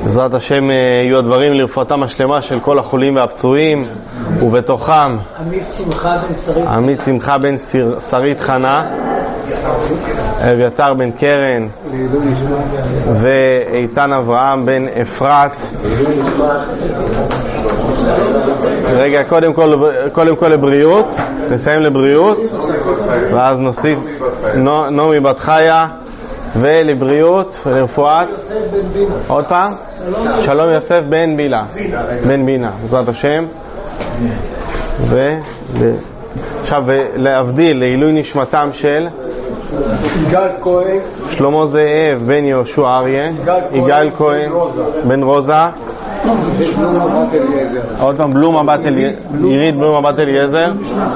בעזרת השם יהיו הדברים לרפואתם השלמה של כל החולים והפצועים, ובתוכם עמית שמחה בן שרית חנה, אביתר בן קרן ואיתן אברהם בן אפרת. רגע, קודם כל לבריאות, נסיים לבריאות ואז נוסיף נעמי בת חיה, ולבריאות ולרפואת עוד פעם שלום יוסף בן בינה בעזרת השם. עכשיו להבדיל לעילוי נשמתם של יגאל כהן, שלמה זאב בן יהושע אריה, יגאל כהן בן רוזה, עוד פעם עירית בלומה בת אליעזר,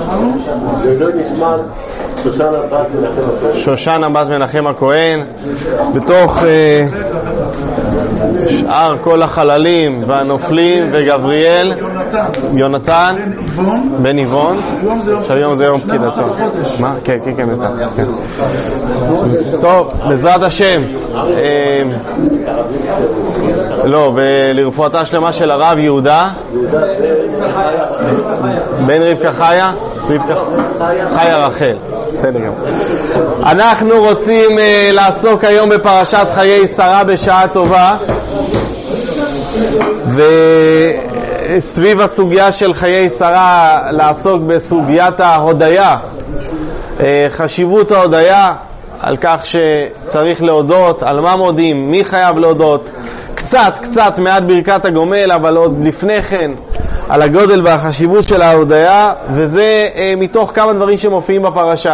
שושנה בת מנחם הכהן. בתוך שאר כל החללים והנופלים וגבריאל יונתן בן איבון. עכשיו יום זה יום פקידתו. מה? כן. טוב, בעזרת השם ולרפואתה שלמה של הרב יהודה בן רבקה חיה רחל. בסדר גם. אנחנו רוצים לעסוק היום בפרשת חיי שרה בשעה טובה, וסביב הסוגיה של חיי שרה לעסוק בסוגיית ההודיה, חשיבות ההודיה, על כך שצריך להודות, על מה מודים, מי חייב להודות, קצת מעט ברכת הגומל, אבל עוד לפני כן על הגודל והחשיבות של ההודיה, וזה מתוך כמה דברים שמופיעים בפרשה.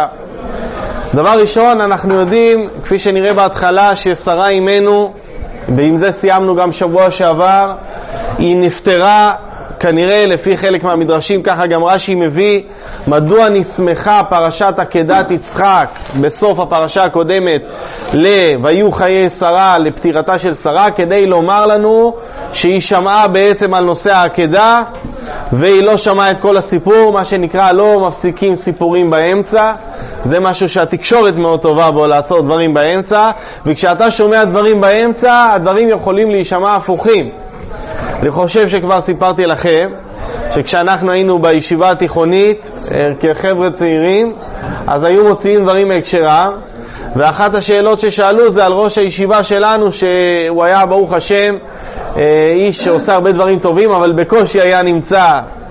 דבר ראשון, אנחנו יודעים, כפי שנראה בהתחלה, ששרה אימנו, ועם זה סיימנו גם שבוע שעבר, היא נפטרה, כנראה לפי חלק מהמדרשים, ככה גם רש"י מביא, מדוע נסמכה פרשת עקדת יצחק בסוף הפרשה הקודמת ויהיו חיי שרה, לפטירתה של שרה, כדי לומר לנו שהיא שמעה בעצם על נושא העקדה, והיא לא שמעה את כל הסיפור, מה שנקרא לא מפסיקים סיפורים באמצע. זה משהו שהתקשורת מאוד טובה בו, לעצור דברים באמצע, וכשאתה שומע דברים באמצע, הדברים יכולים להישמע הפוכים. אני חושב שכבר סיפרתי לכם שכשאנחנו היינו בישיבה התיכונית כחבר'ה צעירים, אז היו מוציאים דברים מהקשרם, ואחת השאלות ששאלו זה על ראש הישיבה שלנו, שהוא היה ברוך השם איש שעושה הרבה דברים טובים, אבל בקושי היה נמצא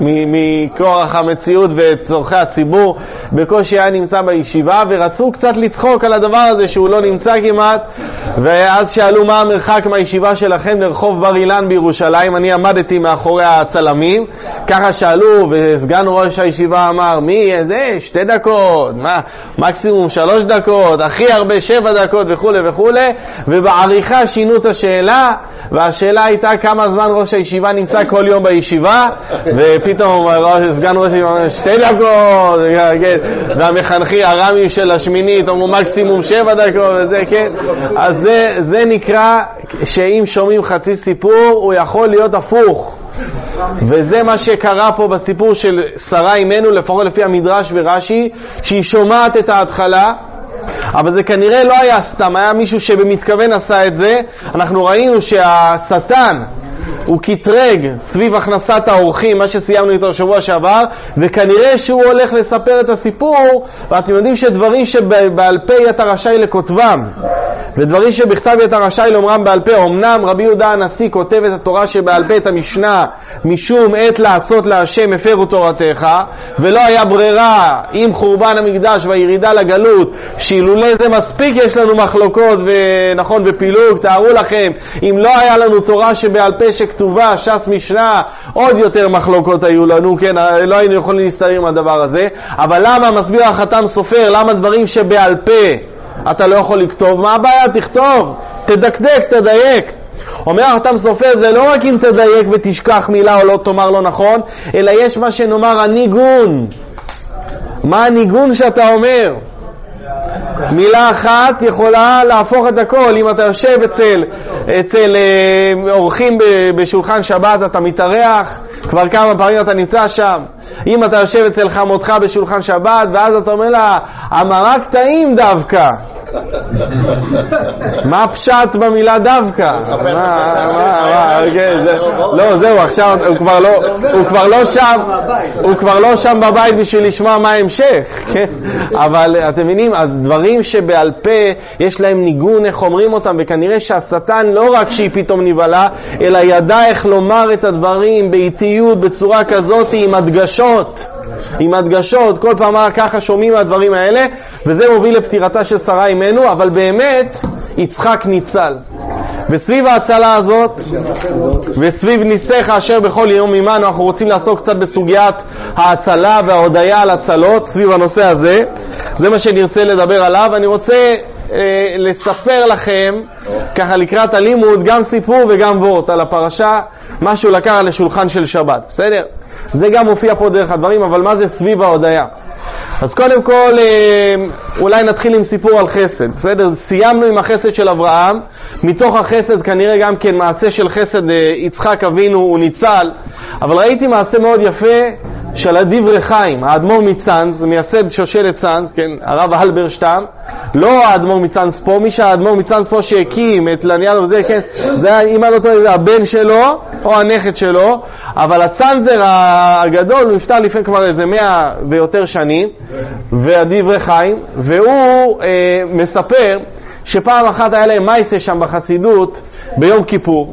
מכורח המציאות וצורכי הציבור, בקושי היה נמצא בישיבה, ורצו קצת לצחוק על הדבר הזה שהוא לא נמצא כמעט. ואז שאלו מה המרחק מהישיבה שלכם לרחוב בר אילן בירושלים. אני עמדתי מאחורי הצלמים, ככה שאלו, וסגן ראש הישיבה אמר זה 2 דקות, מקסימום 3 דקות, הכי הרבה 7 דקות וכו', ובעריכה שינו את השאלה, והשאלה הייתה כמה זמן ראש הישיבה נמצא כל יום בישיבה, ופתאום סגן ראש הישיבה אומר 2 דקות, והמחנכי הרמים של השמינית אמרו מקסימום 7 דקות וזה, כן. אז זה נקרא שאם שומעים חצי סיפור הוא יכול להיות הפוך, וזה מה שקרה פה בסיפור של שרה אימנו, לפחות לפי המדרש ורש"י, שהיא שומעת את ההתחלה, אבל זה כנראה לא היה סתם, היה מישהו שבמתכוון עשה את זה. אנחנו ראינו שהשטן הוא קטרג סביב הכנסת האורחים, מה שסיימנו איתו שבוע שעבר, וכנראה שהוא הולך לספר את הסיפור. ואתם יודעים שדברים שבעל פה אתה רשאי לכותבם, ודברים שבכתב אתה רשאי לומרם בעל פה. אמנם רבי יהודה הנשיא כותב את התורה שבעל פה, את המשנה, משום עת לעשות להשם הפרו תורתך, ולא היה ברירה עם חורבן המקדש והירידה לגלות, שאילולא זה מספיק יש לנו מחלוקות ונכון ופילוג. תארו לכם, אם לא היה לנו תורה שבעל פה שכתובה, ש"ס משנה, עוד יותר מחלוקות היו לנו, כן, לא היינו יכולים להסתדר עם הדבר הזה. אבל למה מסביר החתם סופר, למה דברים שבעל פה אתה לא יכול לכתוב? מה הבעיה? תכתוב, תדקדק, תדייק. אומר החתם סופר, זה לא רק אם תדייק ותשכח מילה או לא תאמר לא נכון, אלא יש מה שנאמר הניגון. מה הניגון שאתה אומר? מילה אחת יכולה להפוך את הכל. אם אתה יושב אצל אורחים בשולחן שבת, אתה מתארח, כבר כמה פעמים אתה נמצא שם. אם אתה יושב אצל חמותך בשולחן שבת, ואז אתה אומר לה, המרק טעים דווקא, מה הפשט במילה דווקא? לא, זהו, עכשיו הוא כבר לא שם בבית בשביל לשמוע מה ההמשך, אבל אתם מבינים, אז דברים שבעל פה יש להם ניגון, איך אומרים אותם, וכנראה שהשטן לא רק שהיא פתאום נבלה, אלא ידע איך לומר את הדברים באיטיות, בצורה כזאת, עם הדגשות, כל פעם ככה שומעים מהדברים האלה, וזה מוביל לפטירתה של שרה אימנו, אבל באמת יצחק ניצל. וסביב ההצלה הזאת, וסביב ניסתך אשר בכל יום ממנו, אנחנו רוצים לעסוק קצת בסוגיית ההצלה וההודיה על הצלות, סביב הנושא הזה. זה מה שנרצה לדבר עליו. אני רוצה לספר לכם, ככה לקראת הלימוד, גם סיפור וגם וורט על הפרשה, משהו לקח לשולחן של שבת, בסדר? זה גם מופיע פה דרך הדברים, אבל מה זה סביב ההודיה? אז קודם כל, אולי נתחיל עם סיפור על חסד, בסדר? סיימנו עם החסד של אברהם, מתוך החסד כנראה גם כן מעשה של חסד יצחק אבינו הוא ניצל, אבל ראיתי מעשה מאוד יפה של הדברי חיים, האדמו"ר מצאנז, מייסד שושלת צאנז, כן, הרב הלברשטם, לא האדמו"ר מצאנז פה, מי שהאדמו"ר מצאנז פה שהקים את לניאדו וזה, כן, זה אם לא טועה, זה הבן שלו או הנכד שלו, אבל הצאנזר הגדול הוא נפטר לפני כבר איזה 100 ויותר שנים, והדברי חיים, והוא מספר שפעם אחת היה להם מייסה שם בחסידות ביום כיפור,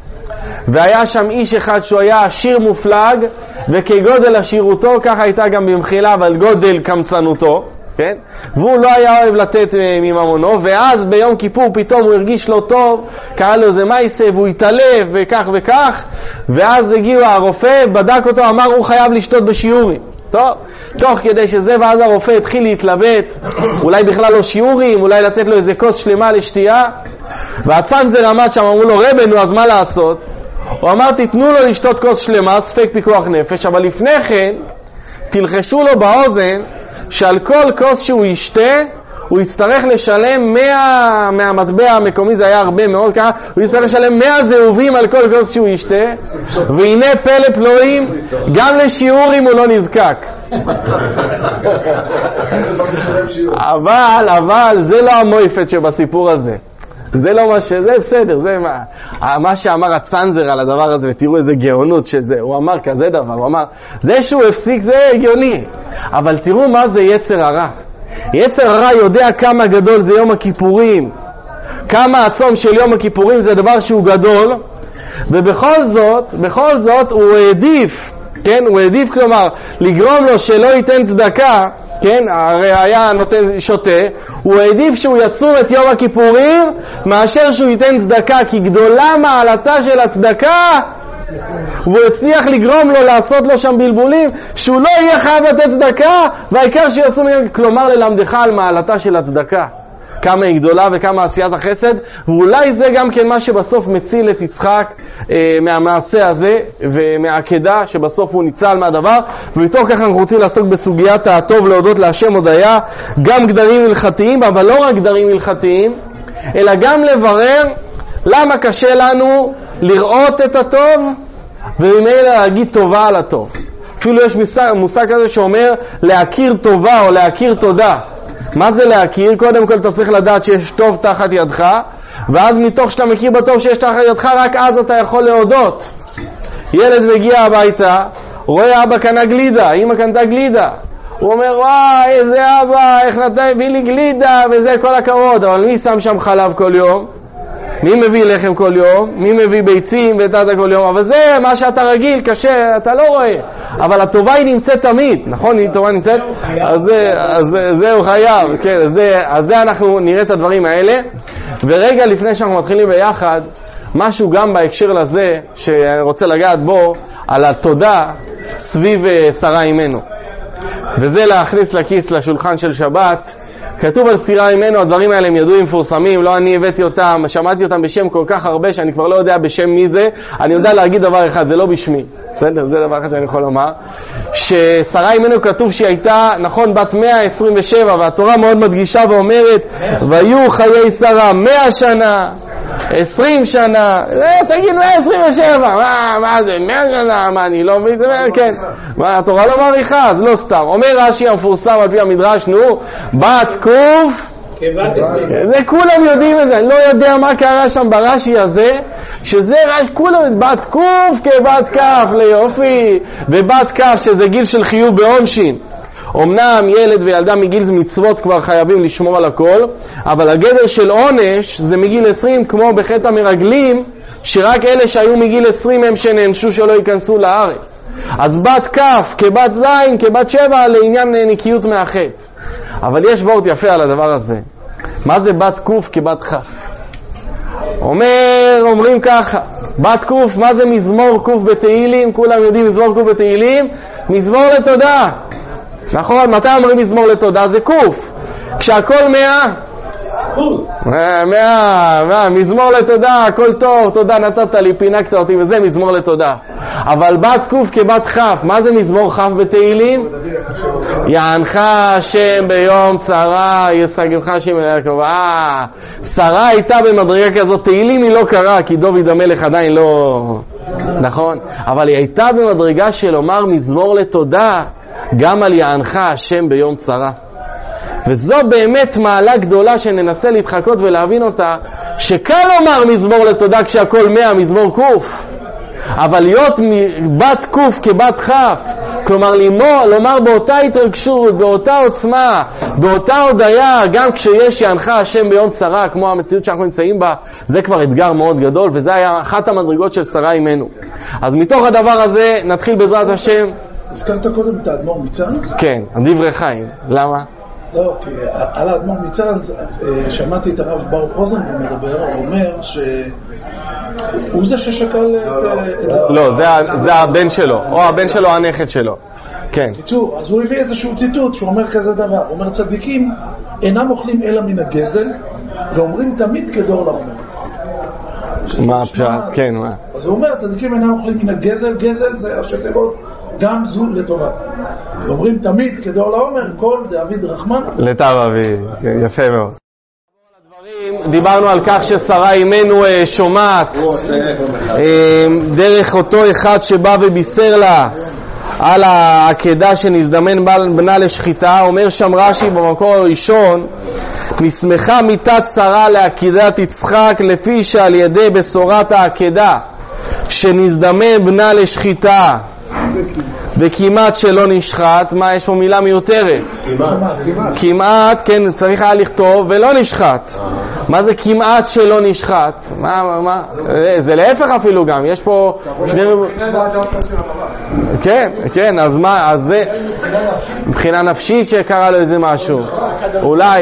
והיה שם איש אחד שהוא היה עשיר מופלג, וכגודל עשירותו ככה הייתה גם במחילה, אבל גודל קמצנותו, כן? והוא לא היה אוהב לתת מממונו, ואז ביום כיפור פתאום הוא הרגיש לא טוב, קרא לו איזה מייסה והוא התעלף וכך וכך, ואז הגיע הרופא, בדק אותו, אמר הוא חייב לשתות בשיעורים. טוב, תוך כדי שזה, ואז הרופא התחיל להתלבט, אולי בכלל לא שיעורים, אולי לתת לו איזה כוס שלמה לשתייה, והצאנזר עמד שם, אמרו לו רבנו, אז מה לעשות? הוא אמר תיתנו לו לשתות כוס שלמה, ספק פיקוח נפש, אבל לפני כן תלחשו לו באוזן שעל כל כוס שהוא ישתה הוא יצטרך לשלם 100 מהמטבע המקומי, זה היה הרבה מאוד ככה, הוא יצטרך לשלם 100 זהובים על כל כוס שהוא ישתה, והנה פלא פלואים, גם לשיעורים הוא לא נזקק. אבל זה לא המויפת שבסיפור הזה. זה לא מה שזה, בסדר, זה מה שאמר הצאנזר על הדבר הזה, ותראו איזה גאונות שזה, הוא אמר כזה דבר, הוא אמר, זה שהוא הפסיק זה הגיוני, אבל תראו מה זה יצר הרע. יצר הרע יודע כמה גדול זה יום הכיפורים, כמה הצום של יום הכיפורים זה דבר שהוא גדול, ובכל זאת הוא העדיף, כן, הוא העדיף כלומר לגרום לו שלא ייתן צדקה, כן, הרי היה נותן שוטה, הוא העדיף שהוא יצום את יום הכיפורים מאשר שהוא ייתן צדקה, כי גדולה מעלתה של הצדקה, והוא הצליח לגרום לו לעשות לו שם בלבולים שהוא לא יהיה חייב לתת צדקה, והעיקר שיצום, כלומר ללמדך על מעלתה של הצדקה, כמה היא גדולה וכמה עשיית החסד, ואולי זה גם כן מה שבסוף מציל את יצחק מהמעשה הזה ומהעקדה שבסוף הוא ניצל מהדבר. ומתוך כך אנחנו רוצים לעסוק בסוגיית הטוב להודות להשם הודיה, גם גדרים הלכתיים, אבל לא רק גדרים הלכתיים, אלא גם לברר למה קשה לנו לראות את הטוב וממילא להגיד טובה על הטוב. אפילו יש מושג כזה שאומר להכיר טובה או להכיר תודה. מה זה להכיר? קודם כל אתה צריך לדעת שיש טוב תחת ידך, ואז מתוך שאתה מכיר בטוב שיש תחת ידך, רק אז אתה יכול להודות. ילד מגיע הביתה, רואה אבא קנה גלידה, אמא קנתה גלידה, הוא אומר וואי איזה אבא, איך נתן לי גלידה, וזה כל הכבוד, אבל מי שם שם חלב כל יום? מי מביא לחם כל יום? מי מביא ביצים וטטה כל יום? אבל זה מה שאתה רגיל, קשה, אתה לא רואה. אבל הטובה היא נמצאת תמיד, נכון? היא טובה נמצאת? אז זה הוא חייב, כן, אז זה אנחנו נראה את הדברים האלה. ורגע לפני שאנחנו מתחילים ביחד, משהו גם בהקשר לזה שאני רוצה לגעת בו, על התודה סביב שרה אימנו. וזה להכניס לכיס לשולחן של שבת. כתוב על שרה אימנו, הדברים האלה הם ידועים מפורסמים, לא אני הבאתי אותם, שמעתי אותם בשם כל כך הרבה שאני כבר לא יודע בשם מי זה. אני יודע להגיד דבר אחד, זה לא בשמי, בסדר? זה דבר אחד שאני יכול לומר, ששרה אימנו כתוב שהיא הייתה, נכון, בת 127, והתורה מאוד מדגישה ואומרת ויהיו חיי שרה 100 שנה 20 שנה, תגיד 127, מה זה 100 שנה, מה אני לא מבין, כן, התורה לא מעריכה, אז לא סתם. אומר רש"י המפורסם על פי המדרש, נו, בת קוף זה כולם יודעים את זה, אני לא יודע מה קרה שם ברש"י הזה, שזה כולם, בת קוף כבת כף ליופי, ובת כף שזה גיל של חיוב בעונשין. אמנם ילד וילדה מגיל מצוות כבר חייבים לשמור על הכל, אבל הגדר של עונש זה מגיל 20, כמו בחטא המרגלים, שרק אלה שהיו מגיל 20 הם שנענשו שלא ייכנסו לארץ. אז בת כף כבת זין כבת שבע לעניין נקיות מהחטא. אבל יש וורט יפה על הדבר הזה. מה זה בת קוף כבת כף? אומרים ככה, בת קוף, מה זה מזמור קוף בתהילים? כולם יודעים מזמור קוף בתהילים? מזמור לתודה. נכון, מתי אומרים מזמור לתודה? זה קוף. כשהכל 100, מזמור לתודה, הכל טוב, תודה נתת לי, פינקת אותי, וזה מזמור לתודה. אבל בת קוף כבת כף, מה זה מזמור כף בתהילים? יענך השם ביום צרה, ישגבך השם אל יעקב. שרה הייתה במדרגה כזאת, תהילים היא לא קרה, כי דוד המלך עדיין לא... נכון? אבל היא הייתה במדרגה של לומר מזמור לתודה, גם על יענך השם ביום צרה. וזו באמת מעלה גדולה שננסה להתחקות ולהבין אותה, שקל לומר מזמור לתודה כשהכל 100 מזמור קוף, אבל להיות בת קוף כבת כף, כלומר לומר באותה התרגשות, באותה עוצמה, באותה הודיה, גם כשיש יענך השם ביום צרה, כמו המציאות שאנחנו נמצאים בה, זה כבר אתגר מאוד גדול, וזה היה אחת המדרגות של שרה אימנו. אז מתוך הדבר הזה נתחיל בעזרת השם. הזכרת קודם את האדמו"ר מצאנז? כן, דברי חיים. למה? לא, כי על האדמו"ר מצאנז שמעתי את הרב ברוך רוזנבלום מדבר, הוא אומר שהוא זה ששקל את... לא, זה הבן שלו, או הבן שלו, הנכד שלו. כן. קיצור, אז הוא הביא איזשהו ציטוט שאומר כזה דבר, הוא אומר צדיקים אינם אוכלים אלא מן הגזל, ואומרים תמיד כדור לעומר. מה הפשט? כן, מה? אז הוא אומר צדיקים אינם אוכלים מן הגזל, גזל זה השתיבות, גם זו לטובת. ואומרים תמיד כדור לעומר, כל דוד רחמן. לטב אבי, יפה מאוד. דיברנו על כך ששרה אימנו שומעת דרך אותו אחד שבא ובישר לה על העקדה שנזדמן בנה לשחיטה. אומר שם רש"י במקור הראשון, נשמחה מיתת שרה לעקדת יצחק, לפי שעל ידי בשורת העקדה שנזדמן בנה לשחיטה וכמעט שלא נשחט. מה, יש פה מילה מיותרת? כמעט, כן, צריך היה לכתוב ולא נשחט. מה זה כמעט שלא נשחט? מה? זה להפך אפילו גם, יש פה כן, אז מה, אז זה מבחינה נפשית שקרה לו איזה משהו, אולי,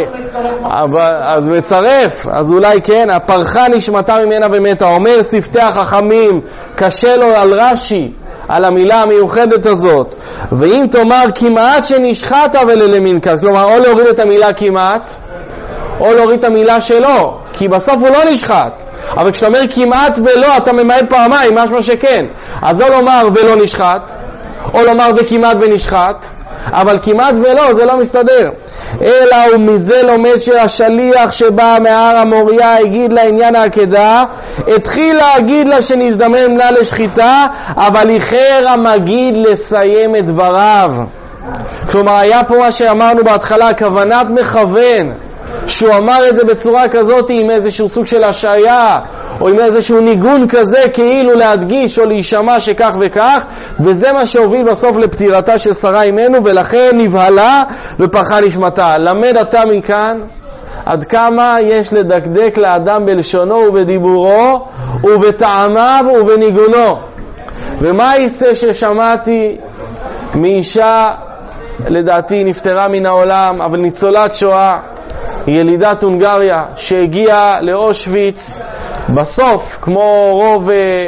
אז מצרף, אז אולי כן, הפרחה נשמתה ממנה ומתה. אומר שפתי החכמים, קשה לו על רש"י על המילה המיוחדת הזאת, ואם תאמר כמעט שנשחט וללמינקה, כלומר או להוריד את המילה כמעט או להוריד את המילה שלו, כי בסוף הוא לא נשחט. אבל כשאתה אומר כמעט ולא, אתה ממעט פעמיים, משמע שכן. אז לא לומר ולא נשחט, או לומר וכמעט ונשחט, אבל כמעט ולא, זה לא מסתדר. אלא ומזה לומד שהשליח שבא מהר המוריה הגיד לה עניין העקדה, התחיל להגיד לה שנזדמן לה לשחיטה, אבל איחר המגיד לסיים את דבריו. כלומר היה פה מה שאמרנו בהתחלה, כוונת מכוון, שהוא אמר את זה בצורה כזאת עם איזשהו סוג של השעיה או עם איזשהו ניגון כזה כאילו להדגיש או להישמע שכך וכך, וזה מה שהוביל בסוף לפטירתה של שרה אימנו, ולכן נבהלה ופרחה נשמתה. למד אתה מכאן עד כמה יש לדקדק לאדם בלשונו ובדיבורו ובטעמיו ובניגונו. ומה יישא ששמעתי מאישה, לדעתי נפטרה מן העולם, אבל ניצולת שואה, ילידת הונגריה, שהגיעה לאושוויץ בסוף, כמו רוב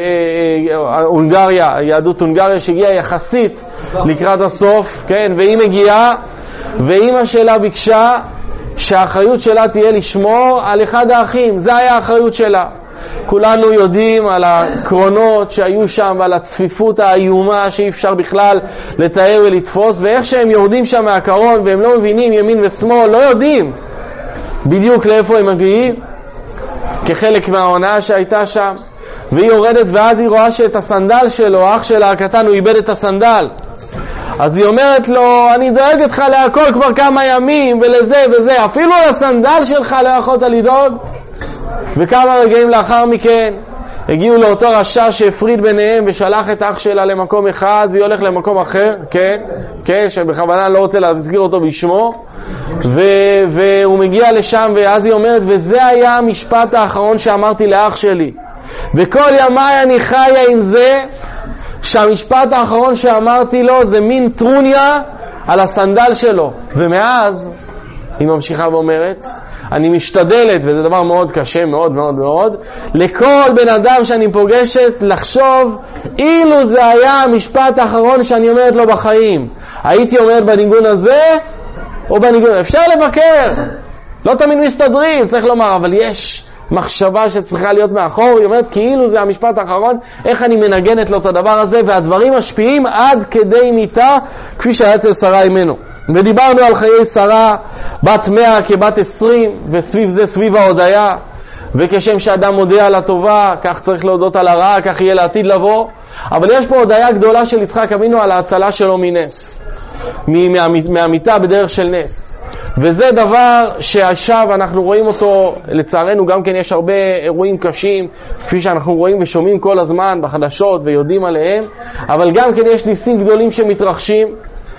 הונגריה, יהדות הונגריה שהגיעה יחסית לקראת הסוף, כן, והיא מגיעה, ואמא שלה ביקשה שהאחריות שלה תהיה לשמור על אחד האחים. זה היה האחריות שלה. כולנו יודעים על הקרונות שהיו שם ועל הצפיפות האיומה שאי אפשר בכלל לתאר ולתפוס, ואיך שהם יורדים שם מהקרון והם לא מבינים ימין ושמאל, לא יודעים בדיוק לאיפה הם מגיעים, כחלק מהעונה שהייתה שם. והיא יורדת, ואז היא רואה שאת הסנדל שלו, אח שלה הקטן, הוא איבד את הסנדל. אז היא אומרת לו, אני דואגת לך להכל כבר כמה ימים, ולזה וזה, אפילו לסנדל שלך לא יכולת לדאוג. וכמה רגעים לאחר מכן, הגיעו לאותו רשע שהפריד ביניהם ושלח את אח שלה למקום אחד והיא הולך למקום אחר, כן, שבכוונה לא רוצה להזכיר אותו בשמו, והוא מגיע לשם, ואז היא אומרת, וזה היה המשפט האחרון שאמרתי לאח שלי, וכל ימיי אני חיה עם זה, שהמשפט האחרון שאמרתי לו זה מין טרוניה על הסנדל שלו. ומאז היא ממשיכה ואומרת, אני משתדלת, וזה דבר מאוד קשה, מאוד מאוד מאוד, לכל בן אדם שאני פוגשת לחשוב אילו זה היה המשפט האחרון שאני אומרת לו בחיים, הייתי אומרת בניגון הזה או בניגון, אפשר לבקר, לא תמיד מסתדרים, צריך לומר, אבל יש מחשבה שצריכה להיות מאחור. היא אומרת כאילו זה המשפט האחרון, איך אני מנגנת לו את הדבר הזה, והדברים משפיעים עד כדי מיתה, כפי שהיה אצל שרה אימנו. ודיברנו על חיי שרה, בת 100 כבת 20, וסביב זה סביב ההודיה, וכשם שאדם מודה על הטובה, כך צריך להודות על הרעה, כך יהיה לעתיד לבוא. אבל יש פה הודיה גדולה של יצחק אבינו על ההצלה שלו מנס, מהמיטה בדרך של נס. וזה דבר שעכשיו אנחנו רואים אותו, לצערנו גם כן יש הרבה אירועים קשים, כפי שאנחנו רואים ושומעים כל הזמן בחדשות ויודעים עליהם, אבל גם כן יש ניסים גדולים שמתרחשים.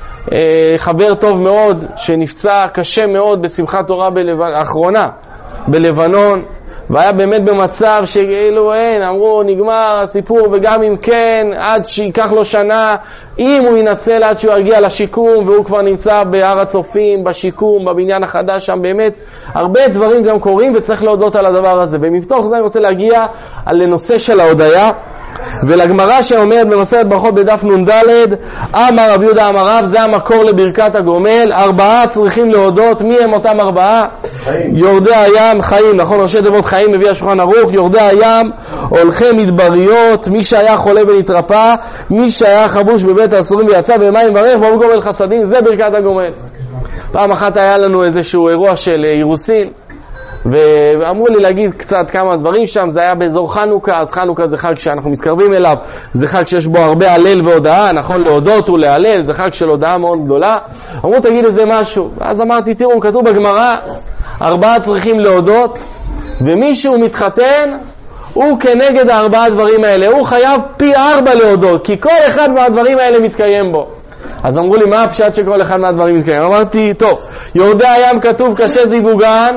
חבר טוב מאוד שנפצע קשה מאוד בשמחת תורה האחרונה בלבנון, והיה באמת במצב שכאילו אמרו נגמר הסיפור, וגם אם כן עד שיקח לו שנה, אם הוא ינצל עד שהוא יגיע לשיקום, והוא כבר נמצא בהר הצופים בשיקום בבניין החדש שם. באמת הרבה דברים גם קורים וצריך להודות על הדבר הזה. ומתוך זה אני רוצה להגיע על לנושא של ההודיה ולגמרא שאומרת במסכת ברכות בדף נ"ד, אמר רבי יהודה אמר רב, זה המקור לברכת הגומל. 4 צריכים להודות. מי הם אותם 4? יורדי הים, חיים, נכון, ראשי תיבות חיים מביא השולחן ערוך. יורדי הים, הולכי מדבריות, מי שהיה חולה ונתרפא, מי שהיה חבוש בבית האסורים ויצא במים ברך, ברוך גומל חסדים. זה ברכת הגומל. פעם אחת היה לנו איזשהו אירוע של אירוסין, ואמרו לי להגיד קצת כמה דברים שם. זה היה באזור חנוכה, אז חנוכה זה חג שאנחנו מתקרבים אליו, זה חג שיש בו הרבה הלל והודעה, נכון, להודות ולהלל, זה חג של הודעה מאוד גדולה. אמרו תגיד איזה משהו, אז אמרתי תראו, כתוב בגמרא 4 צריכים להודות, ומישהו מתחתן הוא כנגד 4 דברים האלה, הוא חייב פי 4 להודות, כי כל אחד מהדברים האלה מתקיים בו. אז אמרו לי מה הפשט שכל אחד מהדברים מתקיים? אמרתי טוב, יורדי הים כתוב קשה זיווגן,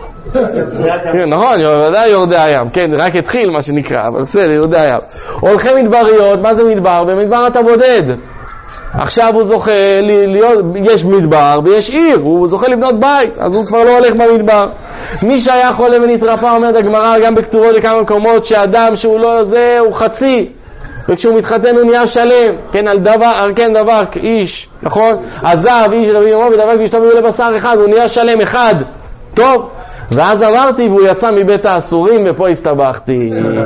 נכון, ודאי יורדי הים, כן, רק התחיל מה שנקרא, אבל בסדר, יורדי הים. הולכי מדבריות, מה זה מדבר? במדבר אתה בודד. עכשיו הוא זוכה להיות, יש מדבר ויש עיר, הוא זוכה לבנות בית, אז הוא כבר לא הולך במדבר. מי שהיה חולה ונתרפא, אומרת הגמרא גם בכתובות לכמה מקומות, שאדם שהוא לא זה, הוא חצי, וכשהוא מתחתן הוא נהיה שלם, כן, על דבר, כן, דבר, איש, נכון? עזב, איש, דוד יאמר, ודבר כשתו ביהו לבשר אחד, הוא נהיה שלם אחד, טוב? ואז עברתי והוא יצא מבית האסורים, ופה הסתבכתי.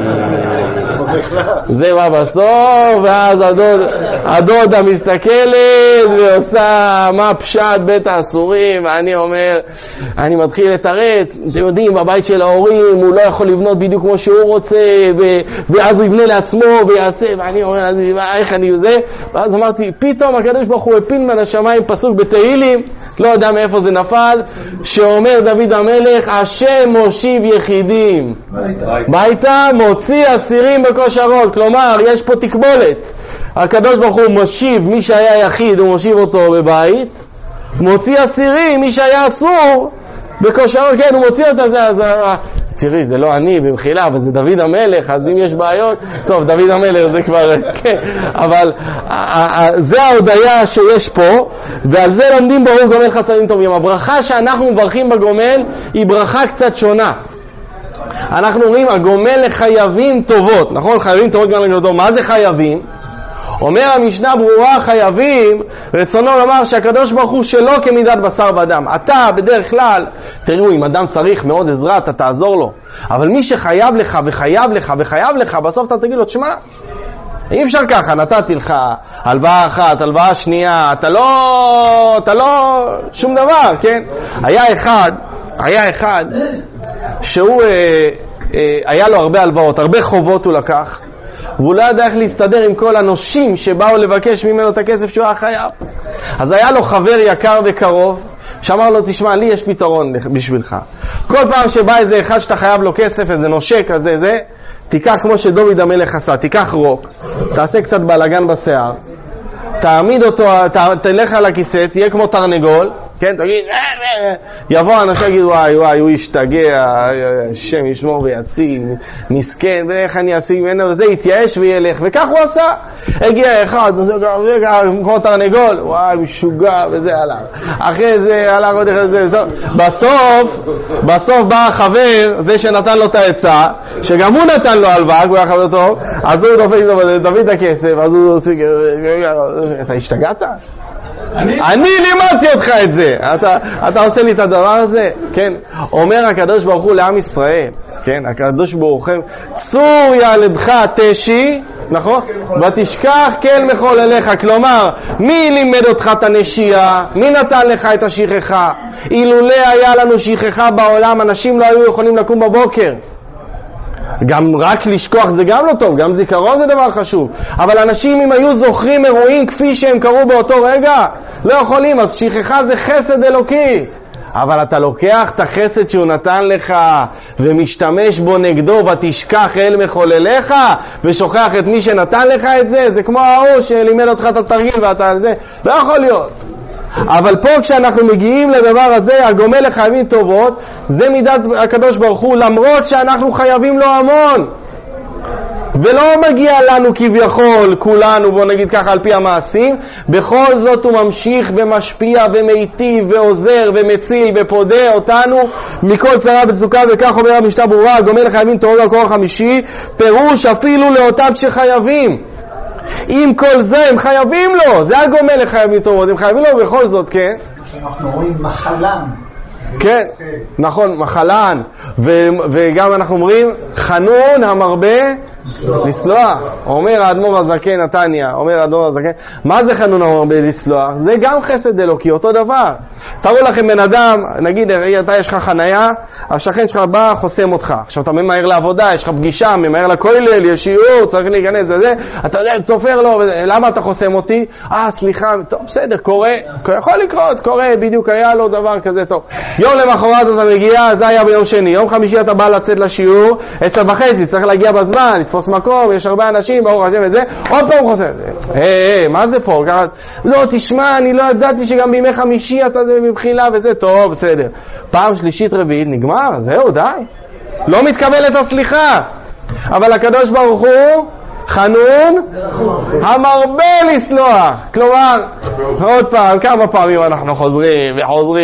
זה מה בסוף, ואז הדודה מסתכלת ועושה מה פשט בית האסורים, ואני אומר, אני מתחיל לתרץ, אתם יודעים, בבית של ההורים הוא לא יכול לבנות בדיוק כמו שהוא רוצה, ואז הוא יבנה לעצמו ויעשה, ואני אומר, איך אני זה? ואז אמרתי, פתאום הקדוש ברוך הוא הפיל מן השמיים פסוק בתהילים, לא יודע מאיפה זה נפל, שאומר דוד המלך, השם מושיב יחידים ביתה, מוציא אסירים בכושרות. כלומר יש פה תקבולת, הקדוש ברוך הוא מושיב מי שהיה יחיד, הוא מושיב אותו בבית, מוציא אסירים מי שהיה אסור בכושרות, כן, הוא מוציא אותה. אז תראי, זה לא אני במחילה, אבל זה דוד המלך, אז אם יש בעיות, טוב, דוד המלך זה כבר, כן, אבל זה ההודיה שיש פה, ועל זה לומדים ברוך גומל חסדים טובים. הברכה שאנחנו מברכים בגומל היא ברכה קצת שונה. אנחנו אומרים, הגומל לחייבים טובות, נכון? חייבים טובות גם לגדול. מה זה חייבים? אומר המשנה ברורה, חייבים, רצונו לומר שהקדוש ברוך הוא שלא כמידת בשר ודם. אתה בדרך כלל, תראו, אם אדם צריך מאוד עזרה, אתה תעזור לו. אבל מי שחייב לך וחייב לך וחייב לך, בסוף אתה תגיד לו, תשמע, אי אפשר ככה, נתתי לך הלוואה אחת, הלוואה שנייה, אתה לא, שום דבר, כן? היה אחד שהוא, היה לו הרבה הלוואות, הרבה חובות הוא לקח, והוא לא ידע איך להסתדר עם כל הנושים שבאו לבקש ממנו את הכסף שהוא היה חייב. אז היה לו חבר יקר וקרוב, שאמר לו, תשמע, לי יש פתרון בשבילך. כל פעם שבא איזה אחד שאתה חייב לו כסף, איזה נושק כזה, תיקח כמו שדוד המלך עשה, תיקח רוק, תעשה קצת בלגן בשיער, תעמיד אותו, תלך על הכיסא, תהיה כמו תרנגול, כן, תגיד, יבוא אנשים יגיד, וואי, הוא ישתגע, השם ישמור ויציל, מסכן, ואיך אני אשיג ממנו, וזה יתייאש וילך, וכך הוא עשה. הגיע אחד, כמו תרנגול, וואי, משוגע, וזה הלך. אחרי זה הלך עוד אחד, זה. בסוף בא החבר, זה שנתן לו את העצה, שגם הוא נתן לו הלוואה, הוא היה חבר טוב, אז הוא דופק את הכסף, אז הוא עושה, אתה השתגעת? אני לימדתי אותך את זה. אתה עושה לי את הדבר הזה? כן. אומר הקדוש ברוך הוא לעם ישראל, כן, הקדוש ברוך הוא, צור ילדך תשי, נכון? ותשכח כל מחולליך. כלומר, מי לימד אותך את הנשייה? מי נתן לך את השכחה? אילולא היה לנו שכחה בעולם, אנשים לא היו יכולים לקום בבוקר. גם רק לשכוח זה גם לא טוב, גם זיכרון זה דבר חשוב, אבל אנשים אם היו זוכרים אירועים כפי שהם קרו באותו רגע, לא יכולים. אז שכחה זה חסד אלוקי, אבל אתה לוקח את החסד שהוא נתן לך ומשתמש בו נגדו, ותשכח אל מחולליך, ושוכח את מי שנתן לך את זה. זה כמו ההוא שלימד אותך את התרגיל ואתה על זה, לא יכול להיות. אבל פה כשאנחנו מגיעים לדבר הזה, הגומל לחייבים טובות, זה מידת הקדוש ברוך הוא, למרות שאנחנו חייבים לו המון, ולא מגיע לנו כביכול כולנו, בוא נגיד ככה על פי המעשים, בכל זאת הוא ממשיך ומשפיע ומיטיב ועוזר ומציל ופודה אותנו מכל צרה וצוקה. וכך אומר המשנה ברורה, הגומל לחייבים טובות על כוח חמישי, פירוש אפילו לאותם שחייבים, עם כל זה הם חייבים לו, זה הגומל לחייבים טובות, הם חייבים לו בכל זאת, כן? אנחנו רואים מחלן. כן, נכון, מחלן, וגם אנחנו אומרים חנון המרבה לסלוח. אומר האדמו"ר הזקן נתניה, אומר האדמו"ר הזקן, מה זה חנון המרבה לסלוח? זה גם חסד אלוקי, אותו דבר. תראו לכם בן אדם, נגיד אתה יש לך חנייה, השכן שלך בא חוסם אותך, עכשיו אתה ממהר לעבודה, יש לך פגישה, ממהר לכולל, יש שיעור, צריך להיכנס לזה, אתה צופר לו, למה אתה חוסם אותי? סליחה, טוב בסדר, קורה, יכול לקרות, קורה, בדיוק היה לו דבר כזה טוב. יום למחרת אתה מגיע, זה היה ביום שני, יום חמישי אתה בא לצאת לשיעור, 10:30, צריך להגיע בזמן, לתפוס מקום, יש הרבה אנשים, ברוך השם וזה, עוד פעם חוסם. מה זה פה? לא, תשמע, אני לא ידעתי שגם בימי חמישי אתה זה מבחילה וזה, טוב, בסדר. פעם שלישית רביעית נגמר, זהו, די. לא מתקבלת הסליחה. אבל הקדוש ברוך הוא חנון המרבה לסלוח. כלומר, עוד פעם, כמה פעמים אנחנו חוזרים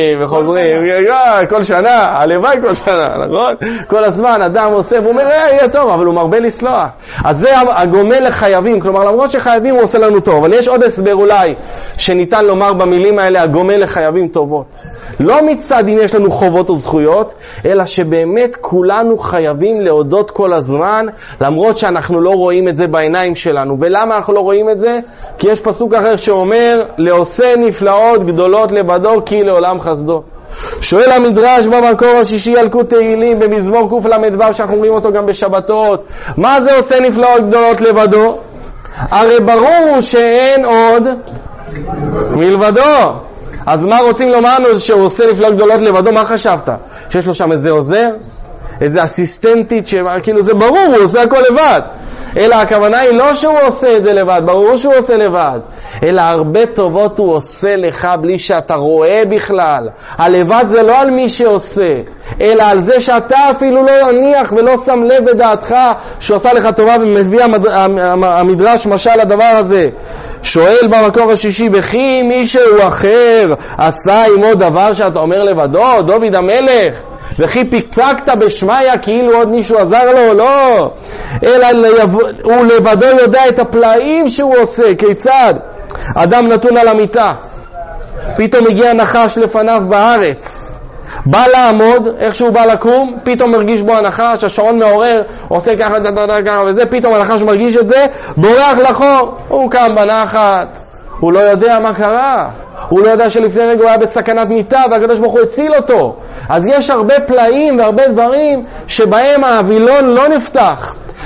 כל שנה, הלוואי כל שנה, נכון? כל הזמן אדם עושה והוא אומר, יהיה טוב, אבל הוא מרבה לסלוח. אז זה הגומל לחייבים, כלומר למרות שחייבים הוא עושה לנו טוב, אבל יש עוד הסבר אולי שניתן לומר במילים האלה, הגומל לחייבים טובות. לא מצד אם יש לנו חובות או זכויות, אלא שבאמת כולנו חייבים להודות כל הזמן, למרות שאנחנו לא רואים את זה בעיניים שלנו. ולמה אנחנו לא רואים את זה? כי יש פסוק אחר שאומר, לעושה נפלאות גדולות לבדו כי לעולם חסדו. שואל המדרש במקור השישי ילקוט תהילים במזמור קל"ו, שאנחנו אומרים אותו גם בשבתות, מה זה עושה נפלאות גדולות לבדו? הרי ברור שאין עוד מלבדו. אז מה רוצים לומר לנו שהוא עושה נפלאות גדולות לבדו? מה חשבת? שיש לו שם איזה עוזר? איזה אסיסטנטית שכאילו זה ברור, הוא עושה הכל לבד. אלא הכוונה היא לא שהוא עושה את זה לבד, ברור שהוא עושה לבד, אלא הרבה טובות הוא עושה לך בלי שאתה רואה בכלל. הלבד זה לא על מי שעושה, אלא על זה שאתה אפילו לא יניח ולא שם לב בדעתך שהוא עשה לך טובה. ומביא המדרש משל לדבר הזה, שואל במקור השישי, בכי מישהו אחר עשה עמו דבר שאתה אומר לבדו? דוד המלך, וכי פיקפקת בשמיה כאילו עוד מישהו עזר לו? לא, אלא הוא לבדו יודע את הפלאים שהוא עושה. כיצד? אדם נתון על המיטה, פתאום הגיע נחש לפניו בארץ, בא לעמוד, איך שהוא בא לקום, פתאום מרגיש בו הנחש, השעון מעורר, עושה ככה וזה, פתאום הנחש מרגיש את זה, בורח לחור, הוא קם בנחת, הוא לא יודע מה קרה, הוא לא יודע שלפני רגע הוא היה בסכנת מיטה והקדוש ברוך הוא הציל אותו. אז יש הרבה פלאים והרבה דברים שבהם האבילון לא נפתח,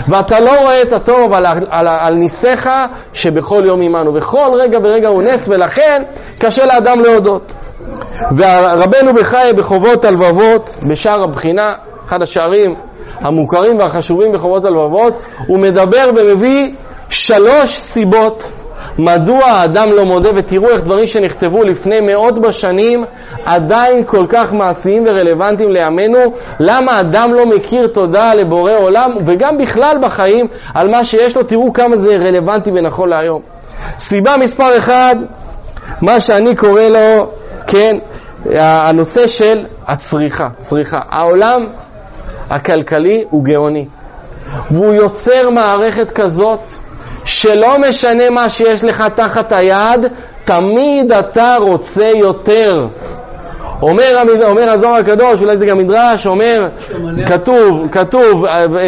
ואתה לא רואה את הטוב על ניסיך שבכל יום עמנו. בכל רגע ורגע הוא נס, ולכן קשה לאדם להודות. ורבנו בחיי בחובות הלבבות, בשער הבחינה, אחד השערים המוכרים והחשובים בחובות הלבבות, הוא מדבר ומביא 3 סיבות מדוע האדם לא מודה, ותראו איך דברים שנכתבו לפני מאות בשנים עדיין כל כך מעשיים ורלוונטיים לימינו. למה אדם לא מכיר תודה לבורא עולם וגם בכלל בחיים על מה שיש לו, תראו כמה זה רלוונטי ונכון להיום. סיבה מספר 1, מה שאני קורא לו, כן, הנושא של הצריכה. העולם הכלכלי הוא גאוני, והוא יוצר מערכת כזאת שלא משנה מה שיש לך תחת היד, תמיד אתה רוצה יותר. אומר הזוהר הקדוש, אולי זה גם מדרש, אומר, כתוב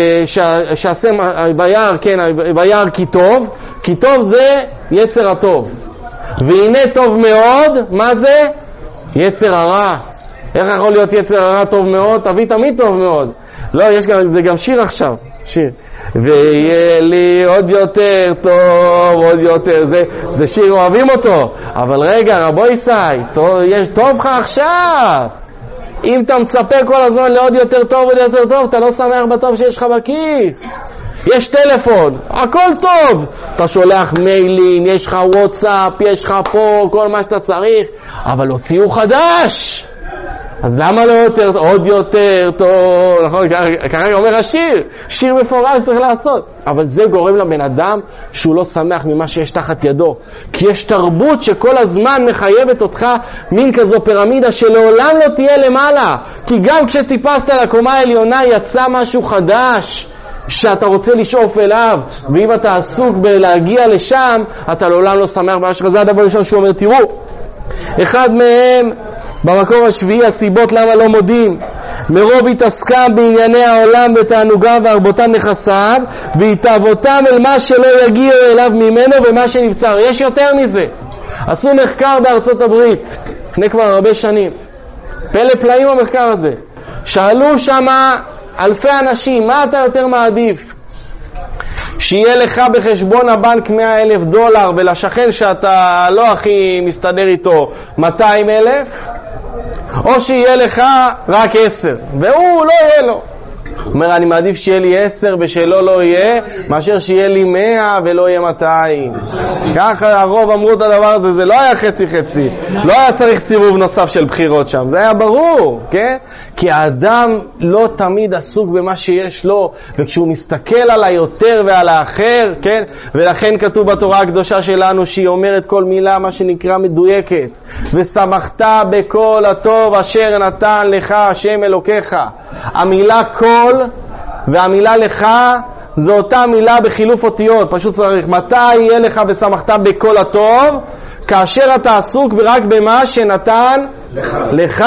שעשה ביער, כן, ביער כי טוב זה יצר הטוב, והנה טוב מאוד, מה זה? יצר הרע. איך יכול להיות יצר הרע טוב מאוד? תביא תמיד טוב מאוד. לא, זה גם שיר עכשיו, שיר. ויהיה לי עוד יותר טוב, עוד יותר, זה שיר, אוהבים אותו. אבל רגע, רבו ישראל, טוב לך עכשיו. אם אתה מצפה כל הזמן לעוד יותר טוב, עוד יותר טוב, אתה לא שמח בטוב שיש לך בכיס. יש טלפון, הכל טוב. אתה שולח מיילים, יש לך וואטסאפ, יש לך פה, כל מה שאתה צריך. אבל הוציאו חדש. אז למה לא יותר, עוד יותר טוב? נכון, כרגע אומר השיר, שיר מפורש צריך לעשות. אבל זה גורם לבן אדם שהוא לא שמח ממה שיש תחת ידו. כי יש תרבות שכל הזמן מחייבת אותך, מין כזו פירמידה שלעולם לא תהיה למעלה. כי גם כשטיפסת לקומה העליונה יצא משהו חדש שאתה רוצה לשאוף אליו, ואם אתה עסוק בלהגיע לשם, אתה לעולם לא שמח במה שלך. זה הדבר ראשון שהוא אומר, תראו, אחד מהם, במקור השביעי, הסיבות למה לא מודים: מרוב התעסקם בענייני העולם ותענוגיו והרבותן נכסיו, והתאבותם אל מה שלא יגיעו אליו ממנו ומה שנבצר. יש יותר מזה. עשו מחקר בארצות הברית לפני כבר הרבה שנים, פלא פלאים המחקר הזה. שאלו שמה אלפי אנשים, מה אתה יותר מעדיף? שיהיה לך בחשבון הבנק $100,000 ולשכן שאתה לא הכי מסתדר איתו 200,000, או שיהיה לך רק 10 והוא לא יהיה לו? אומר, אני מעדיף שיהיה לי 10 ושלא לא יהיה, מאשר שיהיה לי 100 ולא יהיה 200. ככה הרוב אמרו את הדבר הזה. זה לא היה חצי חצי, לא היה צריך סיבוב נוסף של בחירות שם, זה היה ברור, כן? כי האדם לא תמיד עסוק במה שיש לו, וכשהוא מסתכל על היותר ועל האחר, כן? ולכן כתוב בתורה הקדושה שלנו שהיא אומרת כל מילה מה שנקרא מדויקת: ושמחת בכל הטוב אשר נתן לך השם אלוקיך. המילה כל והמילה לך זו אותה מילה בחילוף אותיות. פשוט צריך, מתי יהיה לך ושמחת בכל הטוב? כאשר אתה עסוק רק במה שנתן לך.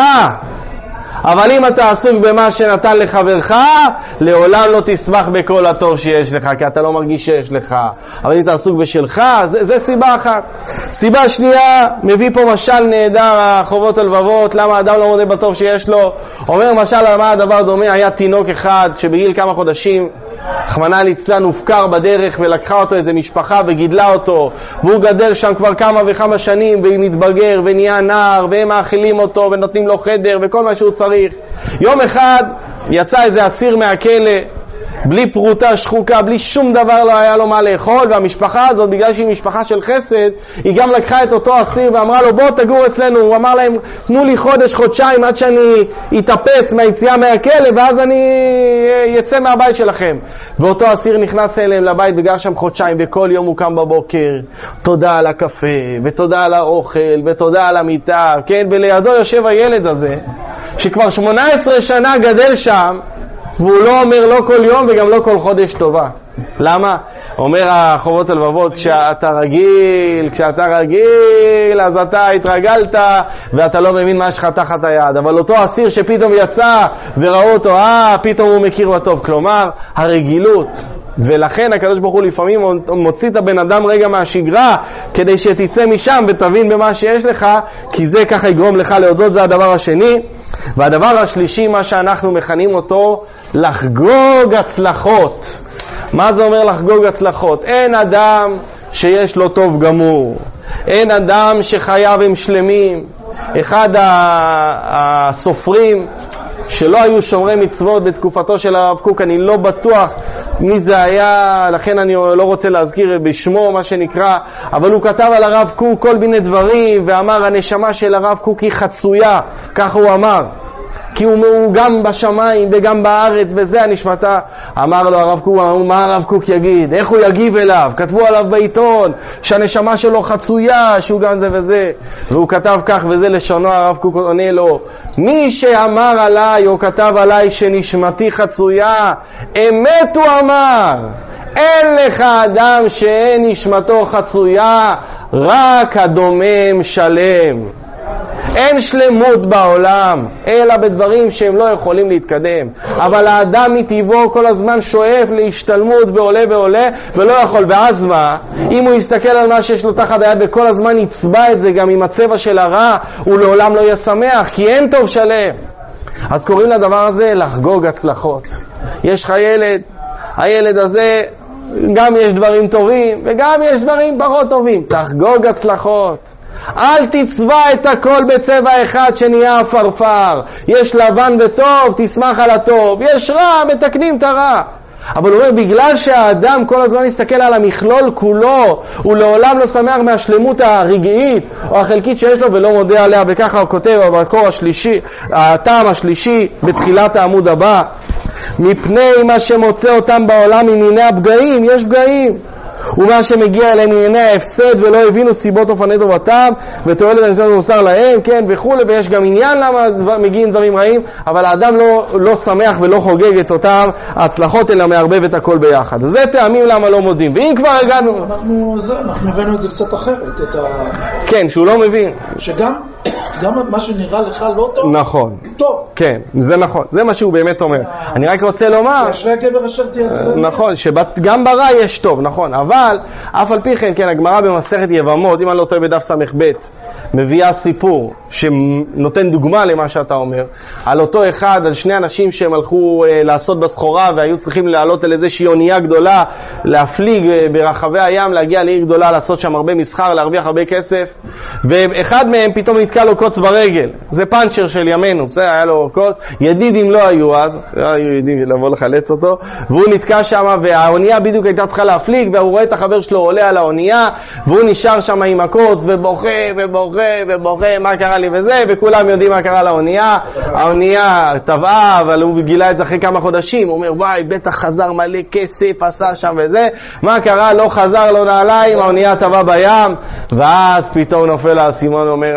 אבל אם אתה עסוק במה שנתן לחברך, לעולם לא תשמח בכל הטוב שיש לך, כי אתה לא מרגיש שיש לך. אבל אם אתה עסוק בשלך, זה סיבה אחת. סיבה שנייה, מביא פה משל נהדר, חובות הלבבות, למה האדם לא מודה בטוב שיש לו. אומר משל על מה הדבר דומה: היה תינוק אחד שבגיל כמה חודשים, רחמנא ליצלן, הופקר בדרך ולקחה אותו איזה משפחה וגידלה אותו, והוא גדל שם כבר כמה וכמה שנים, והיא מתבגר ונהיה נער, והם מאכילים אותו ונותנים לו חדר וכל מה שהוא צריך. יום אחד יצא איזה אסיר מהכלא בלי פרוטה שחוקה, בלי שום דבר, לא היה לו מה לאכול, והמשפחה הזאת, בגלל שהיא משפחה של חסד, היא גם לקחה את אותו אסיר ואמרה לו, בוא תגור אצלנו. הוא אמר להם, תנו לי חודשיים עד שאני אתאפס מהיציאה מהכלא, ואז אני יצא מהבית שלכם. ואותו אסיר נכנס אליהם לבית וגר שם חודשיים, וכל יום הוא קם בבוקר, תודה על הקפה ותודה על האוכל ותודה על המיטה, כן? ולידו יושב הילד הזה שכבר 18 שנה גדל שם, והוא לא אומר לא כל יום וגם לא כל חודש טובה. למה? אומר החובות הלבבות, כשאתה רגיל אז אתה התרגלת ואתה לא מבין מה יש לך תחת היד. אבל אותו אסיר שפתאום יצא וראו אותו, פתאום הוא מכיר בטוב. כלומר, הרגילות. ולכן הקדוש ברוך הוא לפעמים מוציא את הבן אדם רגע מהשגרה כדי שתצא משם ותבין במה שיש לך, כי זה ככה יגרום לך להודות. זה הדבר השני. והדבר השלישי, מה שאנחנו מכנים אותו לחגוג הצלחות. מה זה אומר לחגוג הצלחות? אין אדם שיש לו טוב גמור, אין אדם שחייו הם שלמים. אחד הסופרים שלא היו שומרי מצוות בתקופתו של הרב קוק, אני לא בטוח מי זה היה, לכן אני לא רוצה להזכיר בשמו מה שנקרא, אבל הוא כתב על הרב קוק כל מיני דברים ואמר הנשמה של הרב קוק היא חצויה, כך הוא אמר, כי הוא גם בשמיים וגם בארץ וזה הנשמתה. אמר לו הרב קוק, מה הרב קוק יגיד? איך הוא יגיב אליו? כתבו עליו בעיתון שהנשמה שלו חצויה, שהוא גם זה וזה, והוא כתב כך וזה לשונו. הרב קוק עונה לו, מי שאמר עליי או כתב עליי שנשמתי חצויה, אמת הוא אמר. אין לך אדם שאין נשמתו חצויה, רק הדומם שלם. אין שלמות בעולם אלא בדברים שהם לא יכולים להתקדם, אבל האדם מטבעו כל הזמן שואף להשתלמות ועולה ועולה ולא יכול. ואז מה? אם הוא יסתכל על מה שיש לו תחת היד וכל הזמן יצבע את זה גם עם הצבע של הרע, הוא לעולם לא יהיה שמח, כי אין טוב שלם. אז קוראים לדבר הזה לחגוג הצלחות. יש לך ילד, הילד הזה גם יש דברים טובים וגם יש דברים פחות טובים, תחגוג הצלחות. אל תצבע את הכל בצבע אחד שנהיה אפרפר. יש לבן וטוב, תשמח על הטוב, יש רע, מתקנים את הרע. אבל הוא אומר, בגלל שהאדם כל הזמן יסתכל על המכלול כולו, הוא לעולם לא שמח מהשלמות הרגעית או החלקית שיש לו ולא מודה עליה. וככה הוא כותב במקור השלישי, הטעם השלישי בתחילת העמוד הבא, מפני מה שמוצא אותם בעולם ממיני הפגעים, יש פגעים, ומה שמגיע אליהם מענייני ההפסד ולא הבינו סיבות אופני טובתם ותועלת הניסיון ומוסר להם, כן, וכו'. ויש גם עניין למה מגיעים דברים רעים, אבל האדם לא שמח ולא חוגג את אותם ההצלחות, אלא מערבב את הכל ביחד. זה טעמים למה לא מודים. ואם כבר הגענו, אנחנו הבאנו את זה קצת אחרת, כן, שהוא לא מבין שגם מה שנראה לך לא טוב, נכון, טוב. כן, זה נכון, זה מה שהוא באמת אומר. אני רק רוצה לומר, יש גבר אשר תייסר, נכון, שגם ברע יש טוב, נכון, אבל אף על פי כן, כן, הגמרא במסכת יבמות, אם אני לא טועה בדף סמך ב', מביאה סיפור שנותן דוגמה למה שאתה אומר, על אותו אחד, על שני אנשים שהם הלכו לעשות בסחורה והיו צריכים לעלות על איזושהי אונייה גדולה, להפליג ברחבי הים, להגיע לעיר גדולה, לעשות שם הרבה מסחר, להרוויח הרבה כסף, ואחד מהם פתאום נתקע לו קוץ ברגל. זה פנצ'ר של ימינו, זה היה לו קוץ, ידידים לא היו אז, היו ידידים לבוא לחלץ אותו, והוא נתקע שם והאונייה בדיוק הייתה צריכה להפליג, והוא רואה את החבר שלו עולה על האונייה והוא נשאר שם עם הקוץ ובוכה ובוכה ובוכה, מה קרה לי וזה, וכולם יודעים מה קרה לאונייה. האונייה טבעה, אבל הוא גילה את זה אחרי כמה חודשים, הוא אומר וואי, בטח חזר מלא כסף, עשה שם וזה, מה קרה? לא חזר, לא נעליים, האונייה טבעה בים. ואז פתאום נופל האסימון, אומר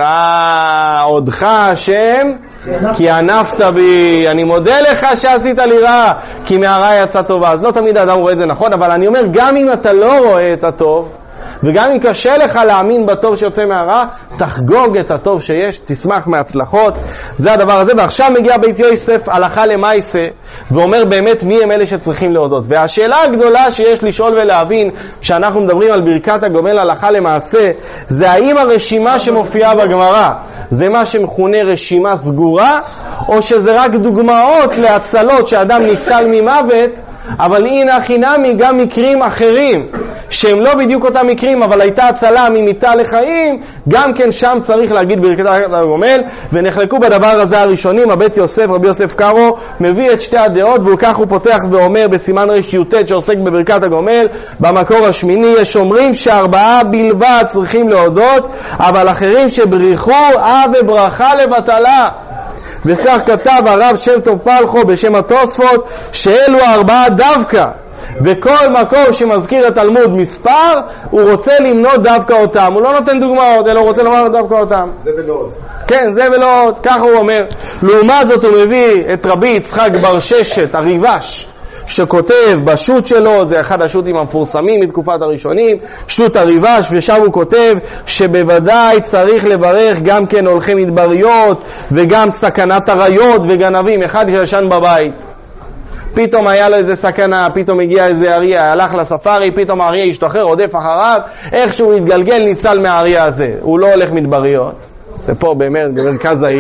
עודך השם כי ענפת בי, אני מודה לך שעשית לי רע, כי מהרע יצא טובה. אז לא תמיד האדם רואה את זה נכון, אבל אני אומר, גם אם אתה לא רואה את הטוב, וגם אם קשה לך להאמין בטוב שיוצא מהרע, תחגוג את הטוב שיש, תשמח מהצלחות. זה הדבר הזה. ועכשיו מגיע בית יוסף הלכה למעשה ואומר באמת מי הם אלה שצריכים להודות. והשאלה הגדולה שיש לשאול ולהבין כשאנחנו מדברים על ברכת הגומל הלכה למעשה, זה האם הרשימה שמופיעה בגמרא זה מה שמכונה רשימה סגורה, או שזה רק דוגמאות להצלות שאדם ניצל ממוות, אבל הנה חינמי גם מקרים אחרים שהם לא בדיוק אותם מקרים, אבל הייתה הצלה ממיתה לחיים, גם כן שם צריך להגיד ברכת הגומל. ונחלקו בדבר הזה הראשונים, הבית יוסף, רבי יוסף קארו, מביא את שתי הדעות, וכך הוא פותח ואומר בסימן רשי"ט שעוסק בברכת הגומל, במקור השמיני יש אומרים שארבעה בלבד צריכים להודות, אבל אחרים שבריחו וברכה לבטלה. וכך כתב הרב שם טוב פלחו בשם התוספות, שאלו ארבעה דווקא, וכל מקום שמזכיר את תלמוד מספר הוא רוצה למנות דווקא אותם, הוא לא נותן דוגמאות אלא הוא רוצה לומר דווקא אותם. זה ולא עוד. כן, זה ולא עוד, ככה הוא אומר. לעומת זאת הוא מביא את רבי יצחק בר ששת הריבש, שכותב בשו"ת שלו, זה אחד השו"תים המפורסמים מתקופת הראשונים, שו"ת הריבש, ושם הוא כותב שבוודאי צריך לברך גם כן הולכי מדבריות וגם סכנת עריות וגנבים. אחד שישן בבית, פתאום היה לו איזה סכנה, פתאום הגיע איזה אריה, הלך לספארי, פתאום האריה השתחרר, עודף אחריו, איך שהוא התגלגל ניצל מהאריה הזה. הוא לא הולך מדבריות, זה פה באמת במרכז העיר,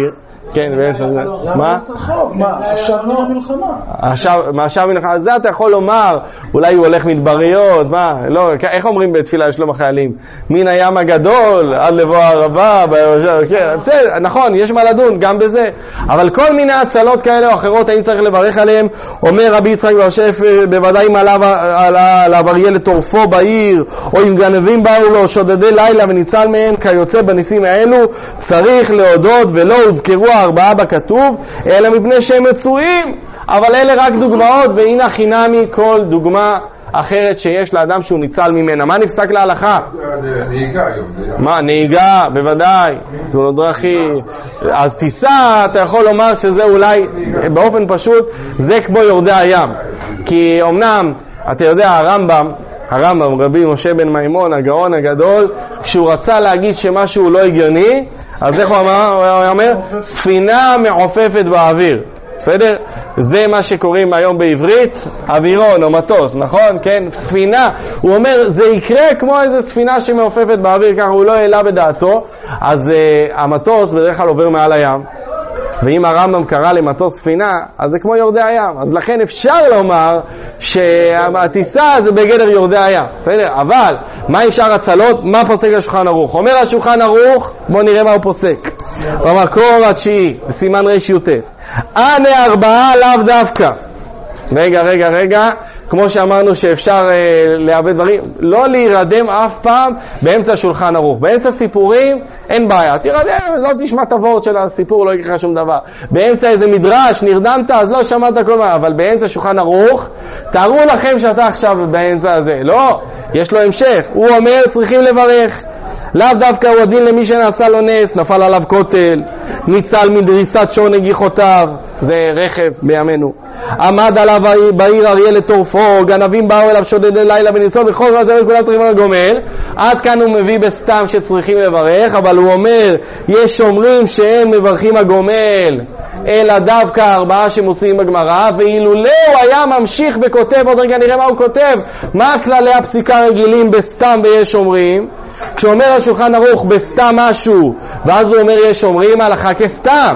כן, בעצם זה. מה? עכשיו מן המלחמה. עכשיו מן המלחמה. זה אתה יכול לומר, אולי הוא הולך מדבריות, מה? לא, איך אומרים בתפילה לשלום החיילים? מן הים הגדול, עד לבוא הערבה, כן, בסדר, נכון, יש מה לדון גם בזה. אבל כל מיני הצלות כאלה או אחרות, האם צריך לברך עליהם? אומר רבי יצחק בר יוסף, בוודאי אם עליו אריה לטורפו בעיר, או אם גנבים באו לו שודדי לילה וניצל מהם כיוצא בניסים האלו, צריך להודות ולא הוזכרו הארבעה בכתוב, אלא מפני שהם מצויים. אבל אלה רק דוגמאות, והנה חינמי כל דוגמה אחרת שיש לאדם שהוא ניצל ממנה. מה נפסק להלכה? נהיגה היום. מה? נהיגה, בוודאי. תאונות דרכים. אז טיסה, אתה יכול לומר שזה אולי, באופן פשוט, זה כמו יורדי הים. כי אמנם, אתה יודע, הרמב"ם, רבי משה בן מימון, הגאון הגדול, כשהוא רצה להגיד שמשהו לא הגיוני, אז איך הוא אומר? ספינה מעופפת באוויר. בסדר? זה מה שקוראים היום בעברית אווירון או מטוס, נכון? כן? ספינה. הוא אומר, זה יקרה כמו איזה ספינה שמעופפת באוויר, ככה הוא לא העלה בדעתו. אז המטוס בדרך כלל עובר מעל הים. ואם הרמב"ם קרא למטוס ספינה, אז זה כמו יורדי הים. אז לכן אפשר לומר שהטיסה זה בגדר יורדי הים. בסדר? אבל מה אפשר הצלות? מה פוסק השולחן ערוך? אומר השולחן ערוך, בוא נראה מה הוא פוסק. במקור התשיעי, בסימן ר"י"ט. אנה ארבעה לאו דווקא. רגע. כמו שאמרנו שאפשר להעבד דברים, לא להירדם אף פעם באמצע שולחן ערוך. באמצע סיפורים אין בעיה, תירדם, לא תשמע את הוורד של הסיפור, לא יקרה שום דבר. באמצע איזה מדרש, נרדמת, אז לא שמעת כל מה, אבל באמצע שולחן ערוך, תארו לכם שאתה עכשיו באמצע הזה. לא, יש לו המשך. הוא אומר, צריכים לברך. לאו דווקא הוא הדין למי שנעשה לו נס, נפל עליו כותל, ניצל מדריסת שור נגיחותיו, זה רכב בימינו, עמד עליו בעיר אריה לטורפו, גנבים באו אליו שודדי לילה וניצול, בכל זאת זה כולם צריכים לגומל. עד כאן הוא מביא בסתם שצריכים לברך, אבל הוא אומר, יש שומרים שהם מברכים הגומל, אלא דווקא ארבעה שמוצאים בגמרא, ואילולא הוא היה ממשיך וכותב, עוד רגע נראה מה הוא כותב, מה כללי הפסיקה רגילים בסתם ויש שומרים. כשאומר השולחן ערוך בסתם משהו, ואז הוא אומר יש שומרים, הלכה כסתם,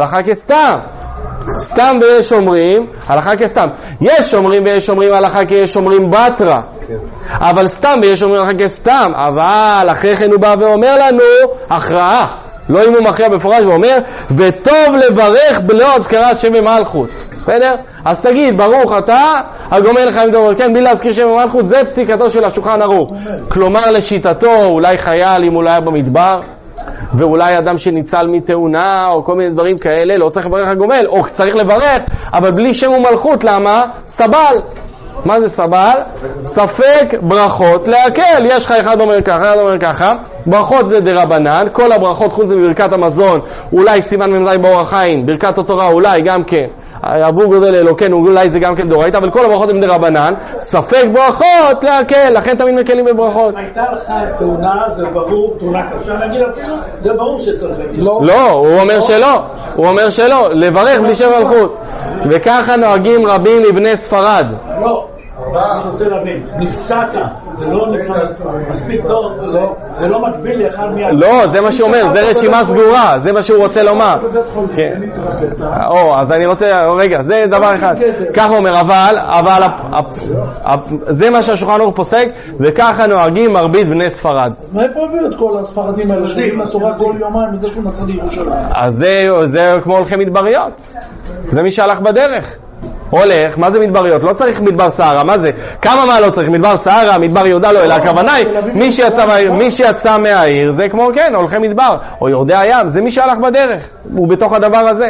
סתם ויש שומרים, הלכה כסתם. יש שומרים ויש שומרים, הלכה כיש שומרים בתרה. אבל סתם ויש שומרים, הלכה כסתם. אבל אחרי כן הוא בא ואומר לנו הכרעה. לא אם הוא מכריע בפורש ואומר, וטוב לברך בלא הזכרת שם ומלכות. בסדר? אז תגיד, ברוך אתה, הגומל לך עם דבר, כן, בלי להזכיר שם ומלכות, זה פסיקתו של השולחן ערוך. כלומר, לשיטתו, אולי חייל אם אולי היה במדבר, ואולי אדם שניצל מתאונה, או כל מיני דברים כאלה, לא צריך לברך הגומל, או צריך לברך, אבל בלי שם ומלכות, למה? סבל. מה זה סבל? ספק ברכות להקל. יש לך אחד אומר ככה, ברכות זה דרבנן, כל הברכות חוץ זה בברכת המזון, אולי סימן ממזי באור החיים, ברכת התורה אולי גם כן, עבור גודל אלוקינו, אולי זה גם כן דורייתא, אבל כל הברכות הם דרבנן, ספק ברכות להקל, לכן תמיד מקלים בברכות. הייתה לך תאונה, זה ברור, תאונה קשה להגיד אפילו, זה ברור שצריך להגיד. לא, הוא אומר שלא, לברך בלי שם מלכות. וככה נוהגים רבים לבני ספרד. לא. אני רוצה להבין, נפצעת, זה לא נקרא מספיק טוב, זה לא מקביל לאחד מיד. לא, זה מה שהוא אומר, זה רשימה סגורה, זה מה שהוא רוצה לומר. אז אני רוצה, רגע, זה דבר אחד. ככה הוא אומר, אבל זה מה שהשולחן ערוך פוסק, וככה נוהגים מרבית בני ספרד. אז מאיפה הביאו את כל הספרדים האלה שומעים לתורה כל יומיים מזה שהוא נסע לירושלים? אז זה כמו הולכי מדבריות, זה מי שהלך בדרך. הולך, מה זה מדבריות? לא צריך מדבר סערה, מה זה? כמה מה לא צריך? מדבר סערה, מדבר יהודה לא, אלא הכוונה היא, מי שיצא מהעיר זה כמו, כן, הולכי מדבר, או יורדי הים, זה מי שהלך בדרך, הוא בתוך הדבר הזה.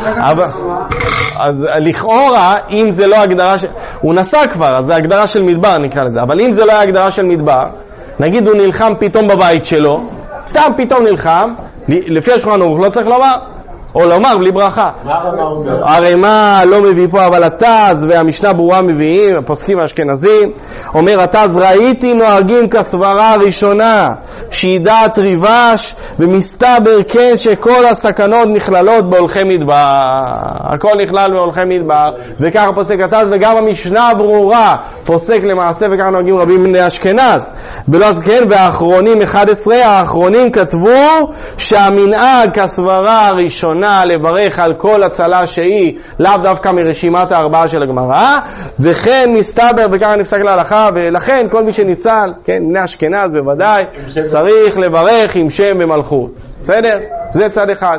אז לכאורה, אם זה לא הגדרה הוא נסע כבר, אז זה הגדרה של מדבר נקרא לזה, אבל אם זה לא הגדרה של מדבר, נגיד הוא נלחם פתאום בבית שלו, סתם פתאום נלחם, לפי השולחן ערוך לא צריך לומר, או לומר בלי ברכה. הרי מה לא מביא פה, אבל התז והמשנה ברורה מביאים, הפוסקים האשכנזים, אומר התז ראיתי נוהגים כסברה הראשונה, שידעת ריבש, ומסתבר כן שכל הסכנות נכללות בהולכי מדבר, הכל נכלל בהולכי מדבר, וככה פוסק התז, וגם המשנה ברורה פוסק למעשה, וככה נוהגים רבים בני אשכנז. בלא אז כן, והאחרונים 11, האחרונים כתבו שהמנהג כסברה הראשונה נכונה לברך על כל הצלה שהיא, לאו דווקא מרשימת הארבעה של הגמרא, וכן מסתבר, וככה נפסק להלכה, ולכן כל מי שניצל, כן, בני אשכנז בוודאי, צריך לברך עם שם ומלכות. בסדר? זה צד אחד.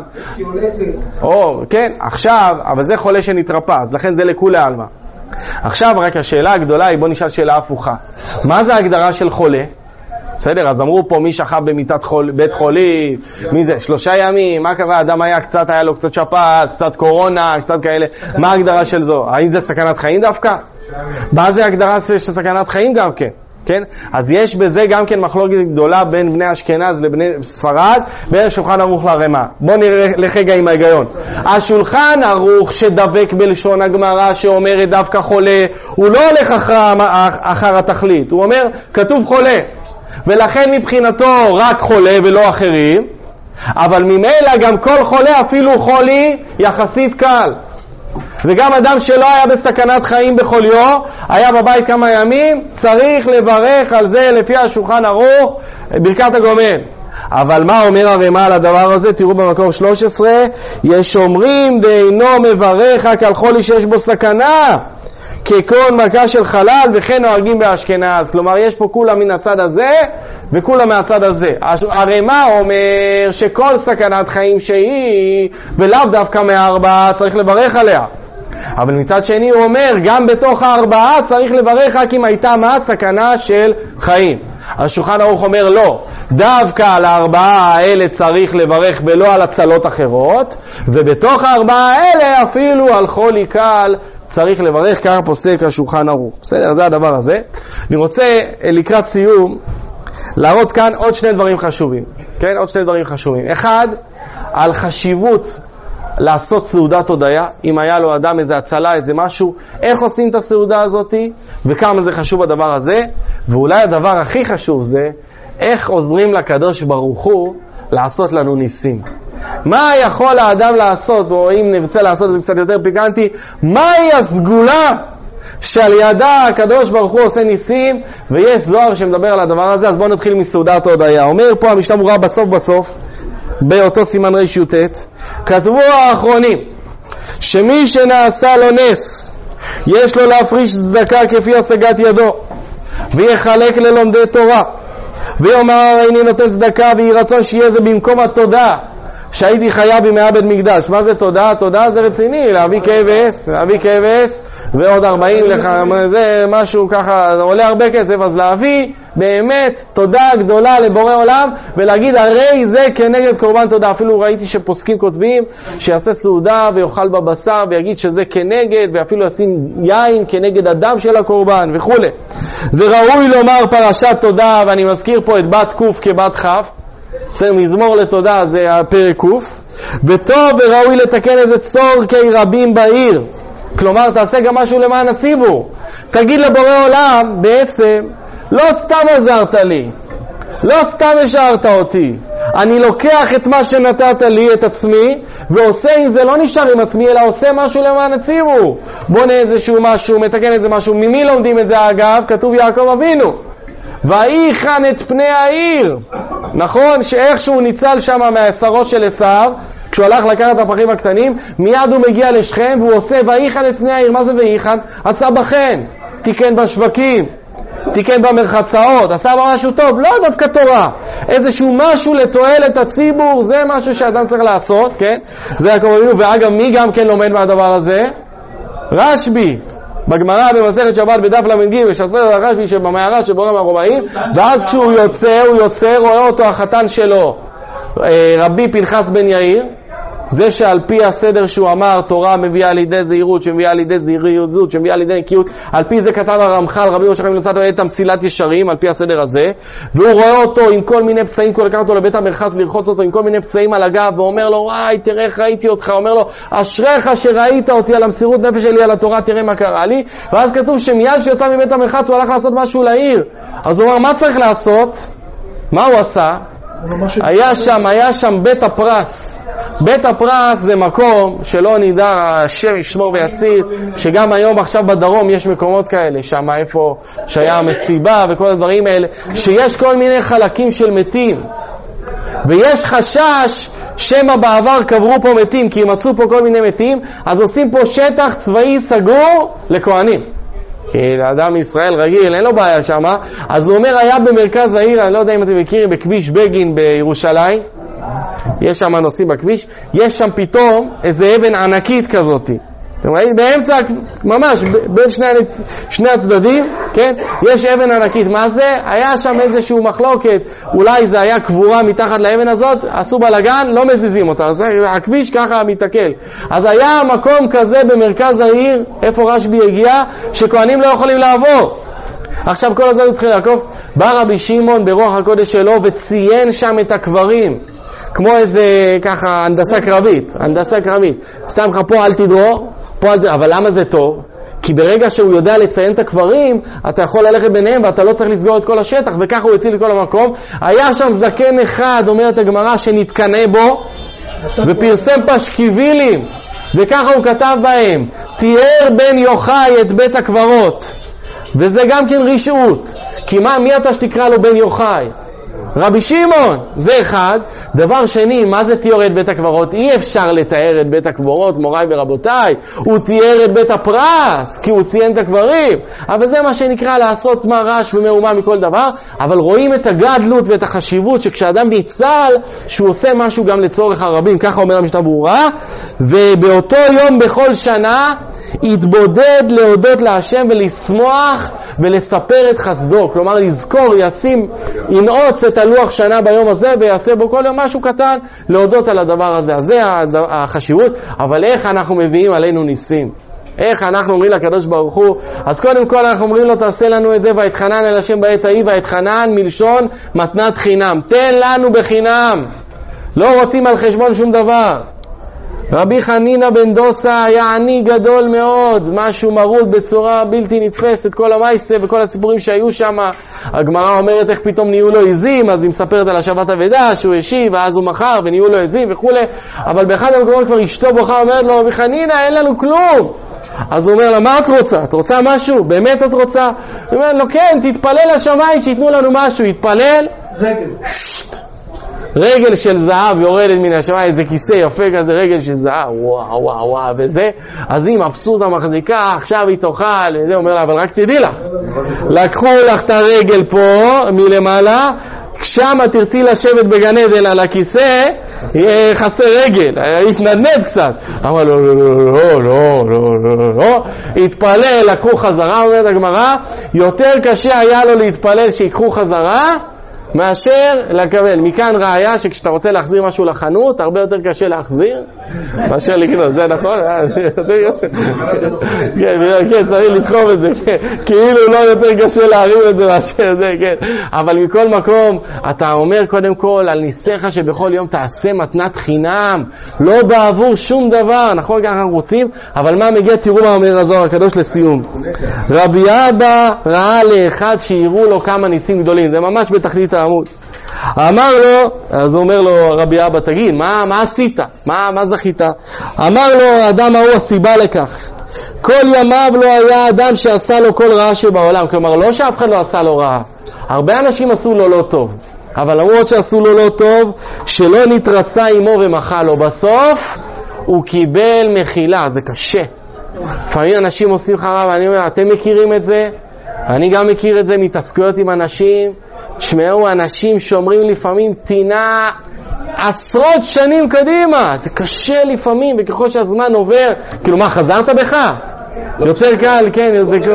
כן, עכשיו, אבל זה חולה שנתרפא, אז לכן זה לכולי עלמא. עכשיו רק השאלה הגדולה היא, בוא נשאל שאלה הפוכה. מה זה ההגדרה של חולה? בסדר, אז אמרו פה מי שכב במיטת בית חולים, מי זה? 3 ימים, מה קרה? אדם היה לו קצת שפעת, קצת קורונה, קצת כאלה. מה ההגדרה של זו? האם זה סכנת חיים דווקא? מה זה ההגדרה של סכנת חיים גם כן? כן? אז יש בזה גם כן מחלוקת גדולה בין בני אשכנז לבני ספרד, בין השולחן ערוך לרמה. בואו נלך רגע עם ההיגיון. השולחן ערוך שדבק בלשון הגמרא שאומרת דווקא חולה, הוא לא הולך אחר התכלית, הוא אומר כתוב חולה, ולכן מבחינתו רק חולה ולא אחרים, אבל ממילא גם כל חולה, אפילו חולי יחסית קל, וגם אדם שלא היה בסכנת חיים בחוליו, היה בבית כמה ימים, צריך לברך על זה לפי השולחן ערוך ברכת הגומל. אבל מה אומר הרמ"א על הדבר הזה? תראו במקור 13, יש אומרים ואינו מברך רק על חולי שיש בו סכנה, כגון מכה של חלל, וכן נוהגים באשכנז. כלומר יש פה כולה מן הצד הזה וכולה מהצד הזה. הרמ"א אומר שכל סכנת חיים שהיא, ולאו דווקא מהארבעה, צריך לברך עליה. אבל מצד שני הוא אומר גם בתוך הארבעה צריך לברך רק אם הייתה מה? סכנה של חיים. השולחן ערוך אומר לא, דווקא על הארבעה האלה צריך לברך ולא על הצלות אחרות, ובתוך הארבעה האלה אפילו על חולי קל צריך לברך, כך פוסק השולחן ערוך. בסדר, זה הדבר הזה. אני רוצה לקראת סיום להראות כאן עוד 2 דברים חשובים. כן, עוד 2 דברים חשובים. אחד, על חשיבות לעשות סעודת הודיה, אם היה לו אדם איזה הצלה, איזה משהו, איך עושים את הסעודה הזאת, וכמה זה חשוב הדבר הזה, ואולי הדבר הכי חשוב זה, איך עוזרים לקדוש ברוך הוא לעשות לנו ניסים. מה יכול האדם לעשות, או אם נרצה לעשות את זה קצת יותר פיקנטי, מהי הסגולה שעל ידה הקדוש ברוך הוא עושה ניסים, ויש זוהר שמדבר על הדבר הזה. אז בואו נתחיל מסעודת ההודיה. אומר פה המשנה ברורה בסוף, באותו סימן רי"ט, כתבו האחרונים, שמי שנעשה לו נס, יש לו להפריש צדקה כפי השגת ידו, ויחלק ללומדי תורה, ויאמר איני נותן צדקה, ויהי רצון שיהיה זה במקום התודה שהייתי חיה בימי בית מקדש. מה זה תודה? תודה זה רציני, להביא כבש ועוד 40 לך, זה משהו ככה, עולה הרבה כסף, אז להביא באמת תודה גדולה לבורא עולם, ולהגיד הרי זה כנגד קורבן תודה. אפילו ראיתי שפוסקים כותבים שיעשה סעודה ויאכל בבשר ויגיד שזה כנגד, ואפילו ישים יין כנגד הדם של הקורבן וכו'. וראוי לומר פרשת תודה, ואני מזכיר פה את בת קוף כבת חף, בסדר, מזמור לתודה זה הפרק קוף. וטוב וראוי לתקן איזה צורכי רבים בעיר, כלומר תעשה גם משהו למען הציבור, תגיד לבורא עולם בעצם לא סתם עזרת לי, לא סתם השארת אותי, אני לוקח את מה שנתת לי, את עצמי, ועושה עם זה, לא נשאר עם עצמי, אלא עושה משהו למען הציבור, בונה איזשהו משהו, מתקן איזה משהו. ממי לומדים את זה אגב? כתוב יעקב אבינו, ויחן את פני העיר. נכון שאיכשהו ניצל שם מהשרו של עשיו, כשהוא הלך לקחת את הפחים הקטנים, מיד הוא מגיע לשכם והוא עושה ויחן את פני העיר. מה זה ויחן? עשה בחן, תיקן בשווקים, תיקן במרחצאות, עשה משהו טוב, לא דווקא תורה, איזשהו משהו לתועלת הציבור, זה משהו שאדם צריך לעשות, כן? זה יעקב אבינו. ואגב, מי גם כן לומד מהדבר הזה? רשב"י בגמרא במסכת שבת בדף ל"ג, שעשה רשב"י שבמערה שבורא מהרומאים, ואז כשהוא יוצא, רואה אותו החתן שלו, רבי פנחס בן יאיר, זה שעל פי הסדר שהוא אמר, תורה מביאה לידי זהירות, שמביאה לידי זהירות, שמביאה לידי נקיות, על פי זה כתב הרמח"ל, רבי ראש החיים נמצאת את המסילת ישרים, על פי הסדר הזה, והוא רואה אותו עם כל מיני פצעים, כל לקחת אותו לבית המרחץ לרחוץ אותו עם כל מיני פצעים על הגב, ואומר לו, וואי, תראה איך ראיתי אותך, אומר לו, אשריך שראית אותי על המסירות נפש שלי על התורה, תראה מה קרה לי. ואז כתוב שמיד שיצא מבית המרחץ הוא הלך לעשות משהו לעיר, אז הוא אומר, מה צריך לעשות? מה הוא עשה? היה שם בית הפרס. בית הפרס זה מקום שלא נדע, השם ישמור ויציל, שגם היום עכשיו בדרום יש מקומות כאלה, שם איפה שהיה מסיבה וכל הדברים האלה, שיש כל מיני חלקים של מתים, ויש חשש שמא בעבר קברו פה מתים, כי מצאו פה כל מיני מתים, אז עושים פה שטח צבאי סגור לכהנים. כי לאדם מישראל רגיל, אין לו בעיה שמה. אז הוא אומר, היה במרכז העיר, אני לא יודע אם אתם מכירים, בכביש בגין בירושלים, יש שם נוסעים בכביש, יש שם פתאום איזה אבן ענקית כזאת. אתם רואים? באמצע, ממש, בין שני הצדדים, כן? יש אבן ענקית. מה זה? היה שם איזשהו מחלוקת, אולי זה היה קבורה מתחת לאבן הזאת, עשו בלגן, לא מזיזים אותה. אז הכביש ככה מתעכל. אז היה מקום כזה במרכז העיר, איפה רשב"י הגיע, שכהנים לא יכולים לעבור. עכשיו כל הזמן צריכים לעקוב. בא רבי שמעון ברוח הקודש שלו וציין שם את הקברים. כמו איזה ככה הנדסה קרבית. שם לך פה אל תדרור, אבל למה זה טוב? כי ברגע שהוא יודע לציין את הקברים, אתה יכול ללכת ביניהם ואתה לא צריך לסגור את כל השטח, וככה הוא הציל את כל המקום. היה שם זקן אחד, אומרת הגמרא, שנתקנה בו, ופרסם פשקיבילים, וככה הוא כתב בהם, תיאר בן יוחאי את בית הקברות. וזה גם כן רשעות, כי מי אתה שתקרא לו בן יוחאי? רבי שמעון, זה אחד. דבר שני, מה זה תיאור את בית הקברות? אי אפשר לתאר את בית הקברות, מוריי ורבותיי. הוא תיאר את בית הפרס, כי הוא ציין את הקברים. אבל זה מה שנקרא לעשות מרש ומהומה מכל דבר. אבל רואים את הגדלות ואת החשיבות שכשאדם ניצל, שהוא עושה משהו גם לצורך הרבים. ככה אומר המשנה ברורה. ובאותו יום בכל שנה, יתבודד להודות להשם ולשמוח ולספר את חסדו. כלומר, לזכור, ינעוץ את הלוח שנה ביום הזה ויעשה בו כל יום משהו קטן להודות על הדבר הזה. אז זה החשיבות. אבל איך אנחנו מביאים עלינו ניסים? איך אנחנו אומרים לקדוש ברוך הוא? אז קודם כל אנחנו אומרים לו, תעשה לנו את זה, ויתחנן אל השם בעת ההיא. ויתחנן מלשון מתנת חינם, תן לנו בחינם, לא רוצים על חשבון שום דבר. רבי חנינא בן דוסה היה עני גדול מאוד, משהו מרוד בצורה בלתי נתפסת, כל המייסה וכל הסיפורים שהיו שם. הגמרא אומרת איך פתאום נהיו לו עזים, אז היא מספרת על השבת אבדה שהוא השיב, ואז הוא מכר ונהיו לו עזים וכו'. אבל באחד המקומות כבר אשתו בוכה, אומרת לו, רבי חנינא, אין לנו כלום. אז הוא אומר לה, מה את רוצה? את רוצה משהו? באמת את רוצה? היא אומרת לו, כן, תתפלל לשמיים שיתנו לנו משהו. יתפלל, רגל של זהב יורדת מן השמיים, איזה כיסא יפה כזה, רגל של זהב, וואו וואו וואו, וזה. אז היא מבסוטה מחזיקה, עכשיו היא תאכל, וזה אומר לה, אבל רק תדעי לך, לקחו לך את הרגל פה מלמעלה, כשמה תרצי לשבת בגן עדן על הכיסא, יהיה חסר רגל, יתנדנד קצת. אבל לא, התפלל, לקחו חזרה, אומרת הגמרא, יותר קשה היה לו להתפלל שיקחו חזרה, מאשר לקבל. מכאן ראיה שכשאתה רוצה להחזיר משהו לחנות, הרבה יותר קשה להחזיר מאשר לקנות. זה נכון? כן, צריך לדחוף את זה. כאילו לא יותר קשה להרים את זה מאשר זה, כן. אבל מכל מקום, אתה אומר קודם כל על ניסיך שבכל יום תעשה מתנת חינם, לא בעבור שום דבר, נכון? ככה אנחנו רוצים, אבל מה מגיע? תראו מה אומר הזוהר הקדוש לסיום. רבי אבא ראה לאחד שיראו לו כמה ניסים גדולים, זה ממש בתחתית העמוד. אמר לו, אז הוא אומר לו, רבי אבא, תגיד, מה עשית? מה זכית? אמר לו, האדם ההוא הסיבה לכך. כל ימיו לא היה אדם שעשה לו כל רעה שבעולם. כלומר, לא שאף אחד לא עשה לו רעה. הרבה אנשים עשו לו לא טוב. אבל למרות שעשו לו לא טוב, שלא נתרצה עמו ומחה לו. בסוף, הוא קיבל מחילה. זה קשה. לפעמים אנשים עושים חרא, ואני אומר, אתם מכירים את זה? אני גם מכיר את זה, מתעסקויות עם אנשים. תשמעו, אנשים שאומרים לפעמים תינה עשרות שנים קדימה, זה קשה לפעמים, וככל שהזמן עובר, כאילו מה, חזרת בך? יותר קל, כן,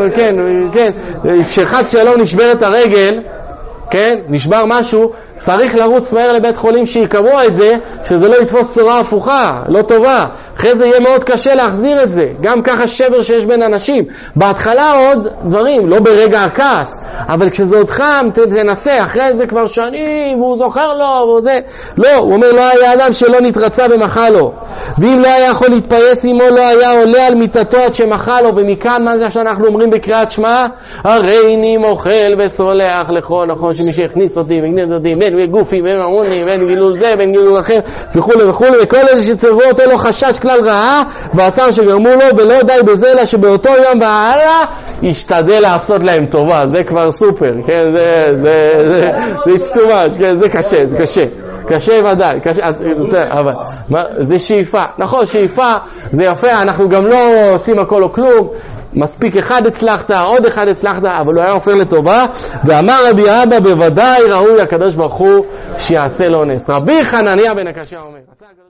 כשחס שלום נשברת הרגל, כן, נשבר משהו, צריך לרוץ מהר לבית חולים שיקבוע את זה, שזה לא יתפוס צורה הפוכה, לא טובה. אחרי זה יהיה מאוד קשה להחזיר את זה. גם ככה שבר שיש בין אנשים. בהתחלה עוד דברים, לא ברגע הכעס, אבל כשזה עוד חם, תנסה, אחרי זה כבר שנים, והוא זוכר לו, וזה. לא, הוא אומר, לא היה אדם שלא נתרצה ומחה לו. ואם לא היה יכול להתפייס עמו, לא היה עולה על מיטתו עד שמחה לו. ומכאן מה זה שאנחנו אומרים בקריאת שמע? הריני מוכל וסולח לכל נכון שמי שהכניס אותי והגניב אותי, בין גופי, בין ממוני, בין גילול זה, בין גילול אחר, וכו' וכו', וכל אלה שצרבו אותו לא חשש כלל רעה, והצער שגרמו לו, ולא די בזה, אלא שבאותו יום והלאה, ישתדל לעשות להם טובה. זה כבר סופר, כן? זה it's too much, כן? זה קשה, זה קשה. קשה ודאי, קשה, אבל זה שאיפה. נכון, שאיפה זה יפה, אנחנו גם לא עושים הכל או כלום. מספיק אחד הצלחת, עוד אחד הצלחת, אבל הוא היה הופך לטובה. ואמר רבי אבא, בוודאי ראוי הקדוש ברוך הוא שיעשה לו נס. רבי חנניה בן הקשיא אומר,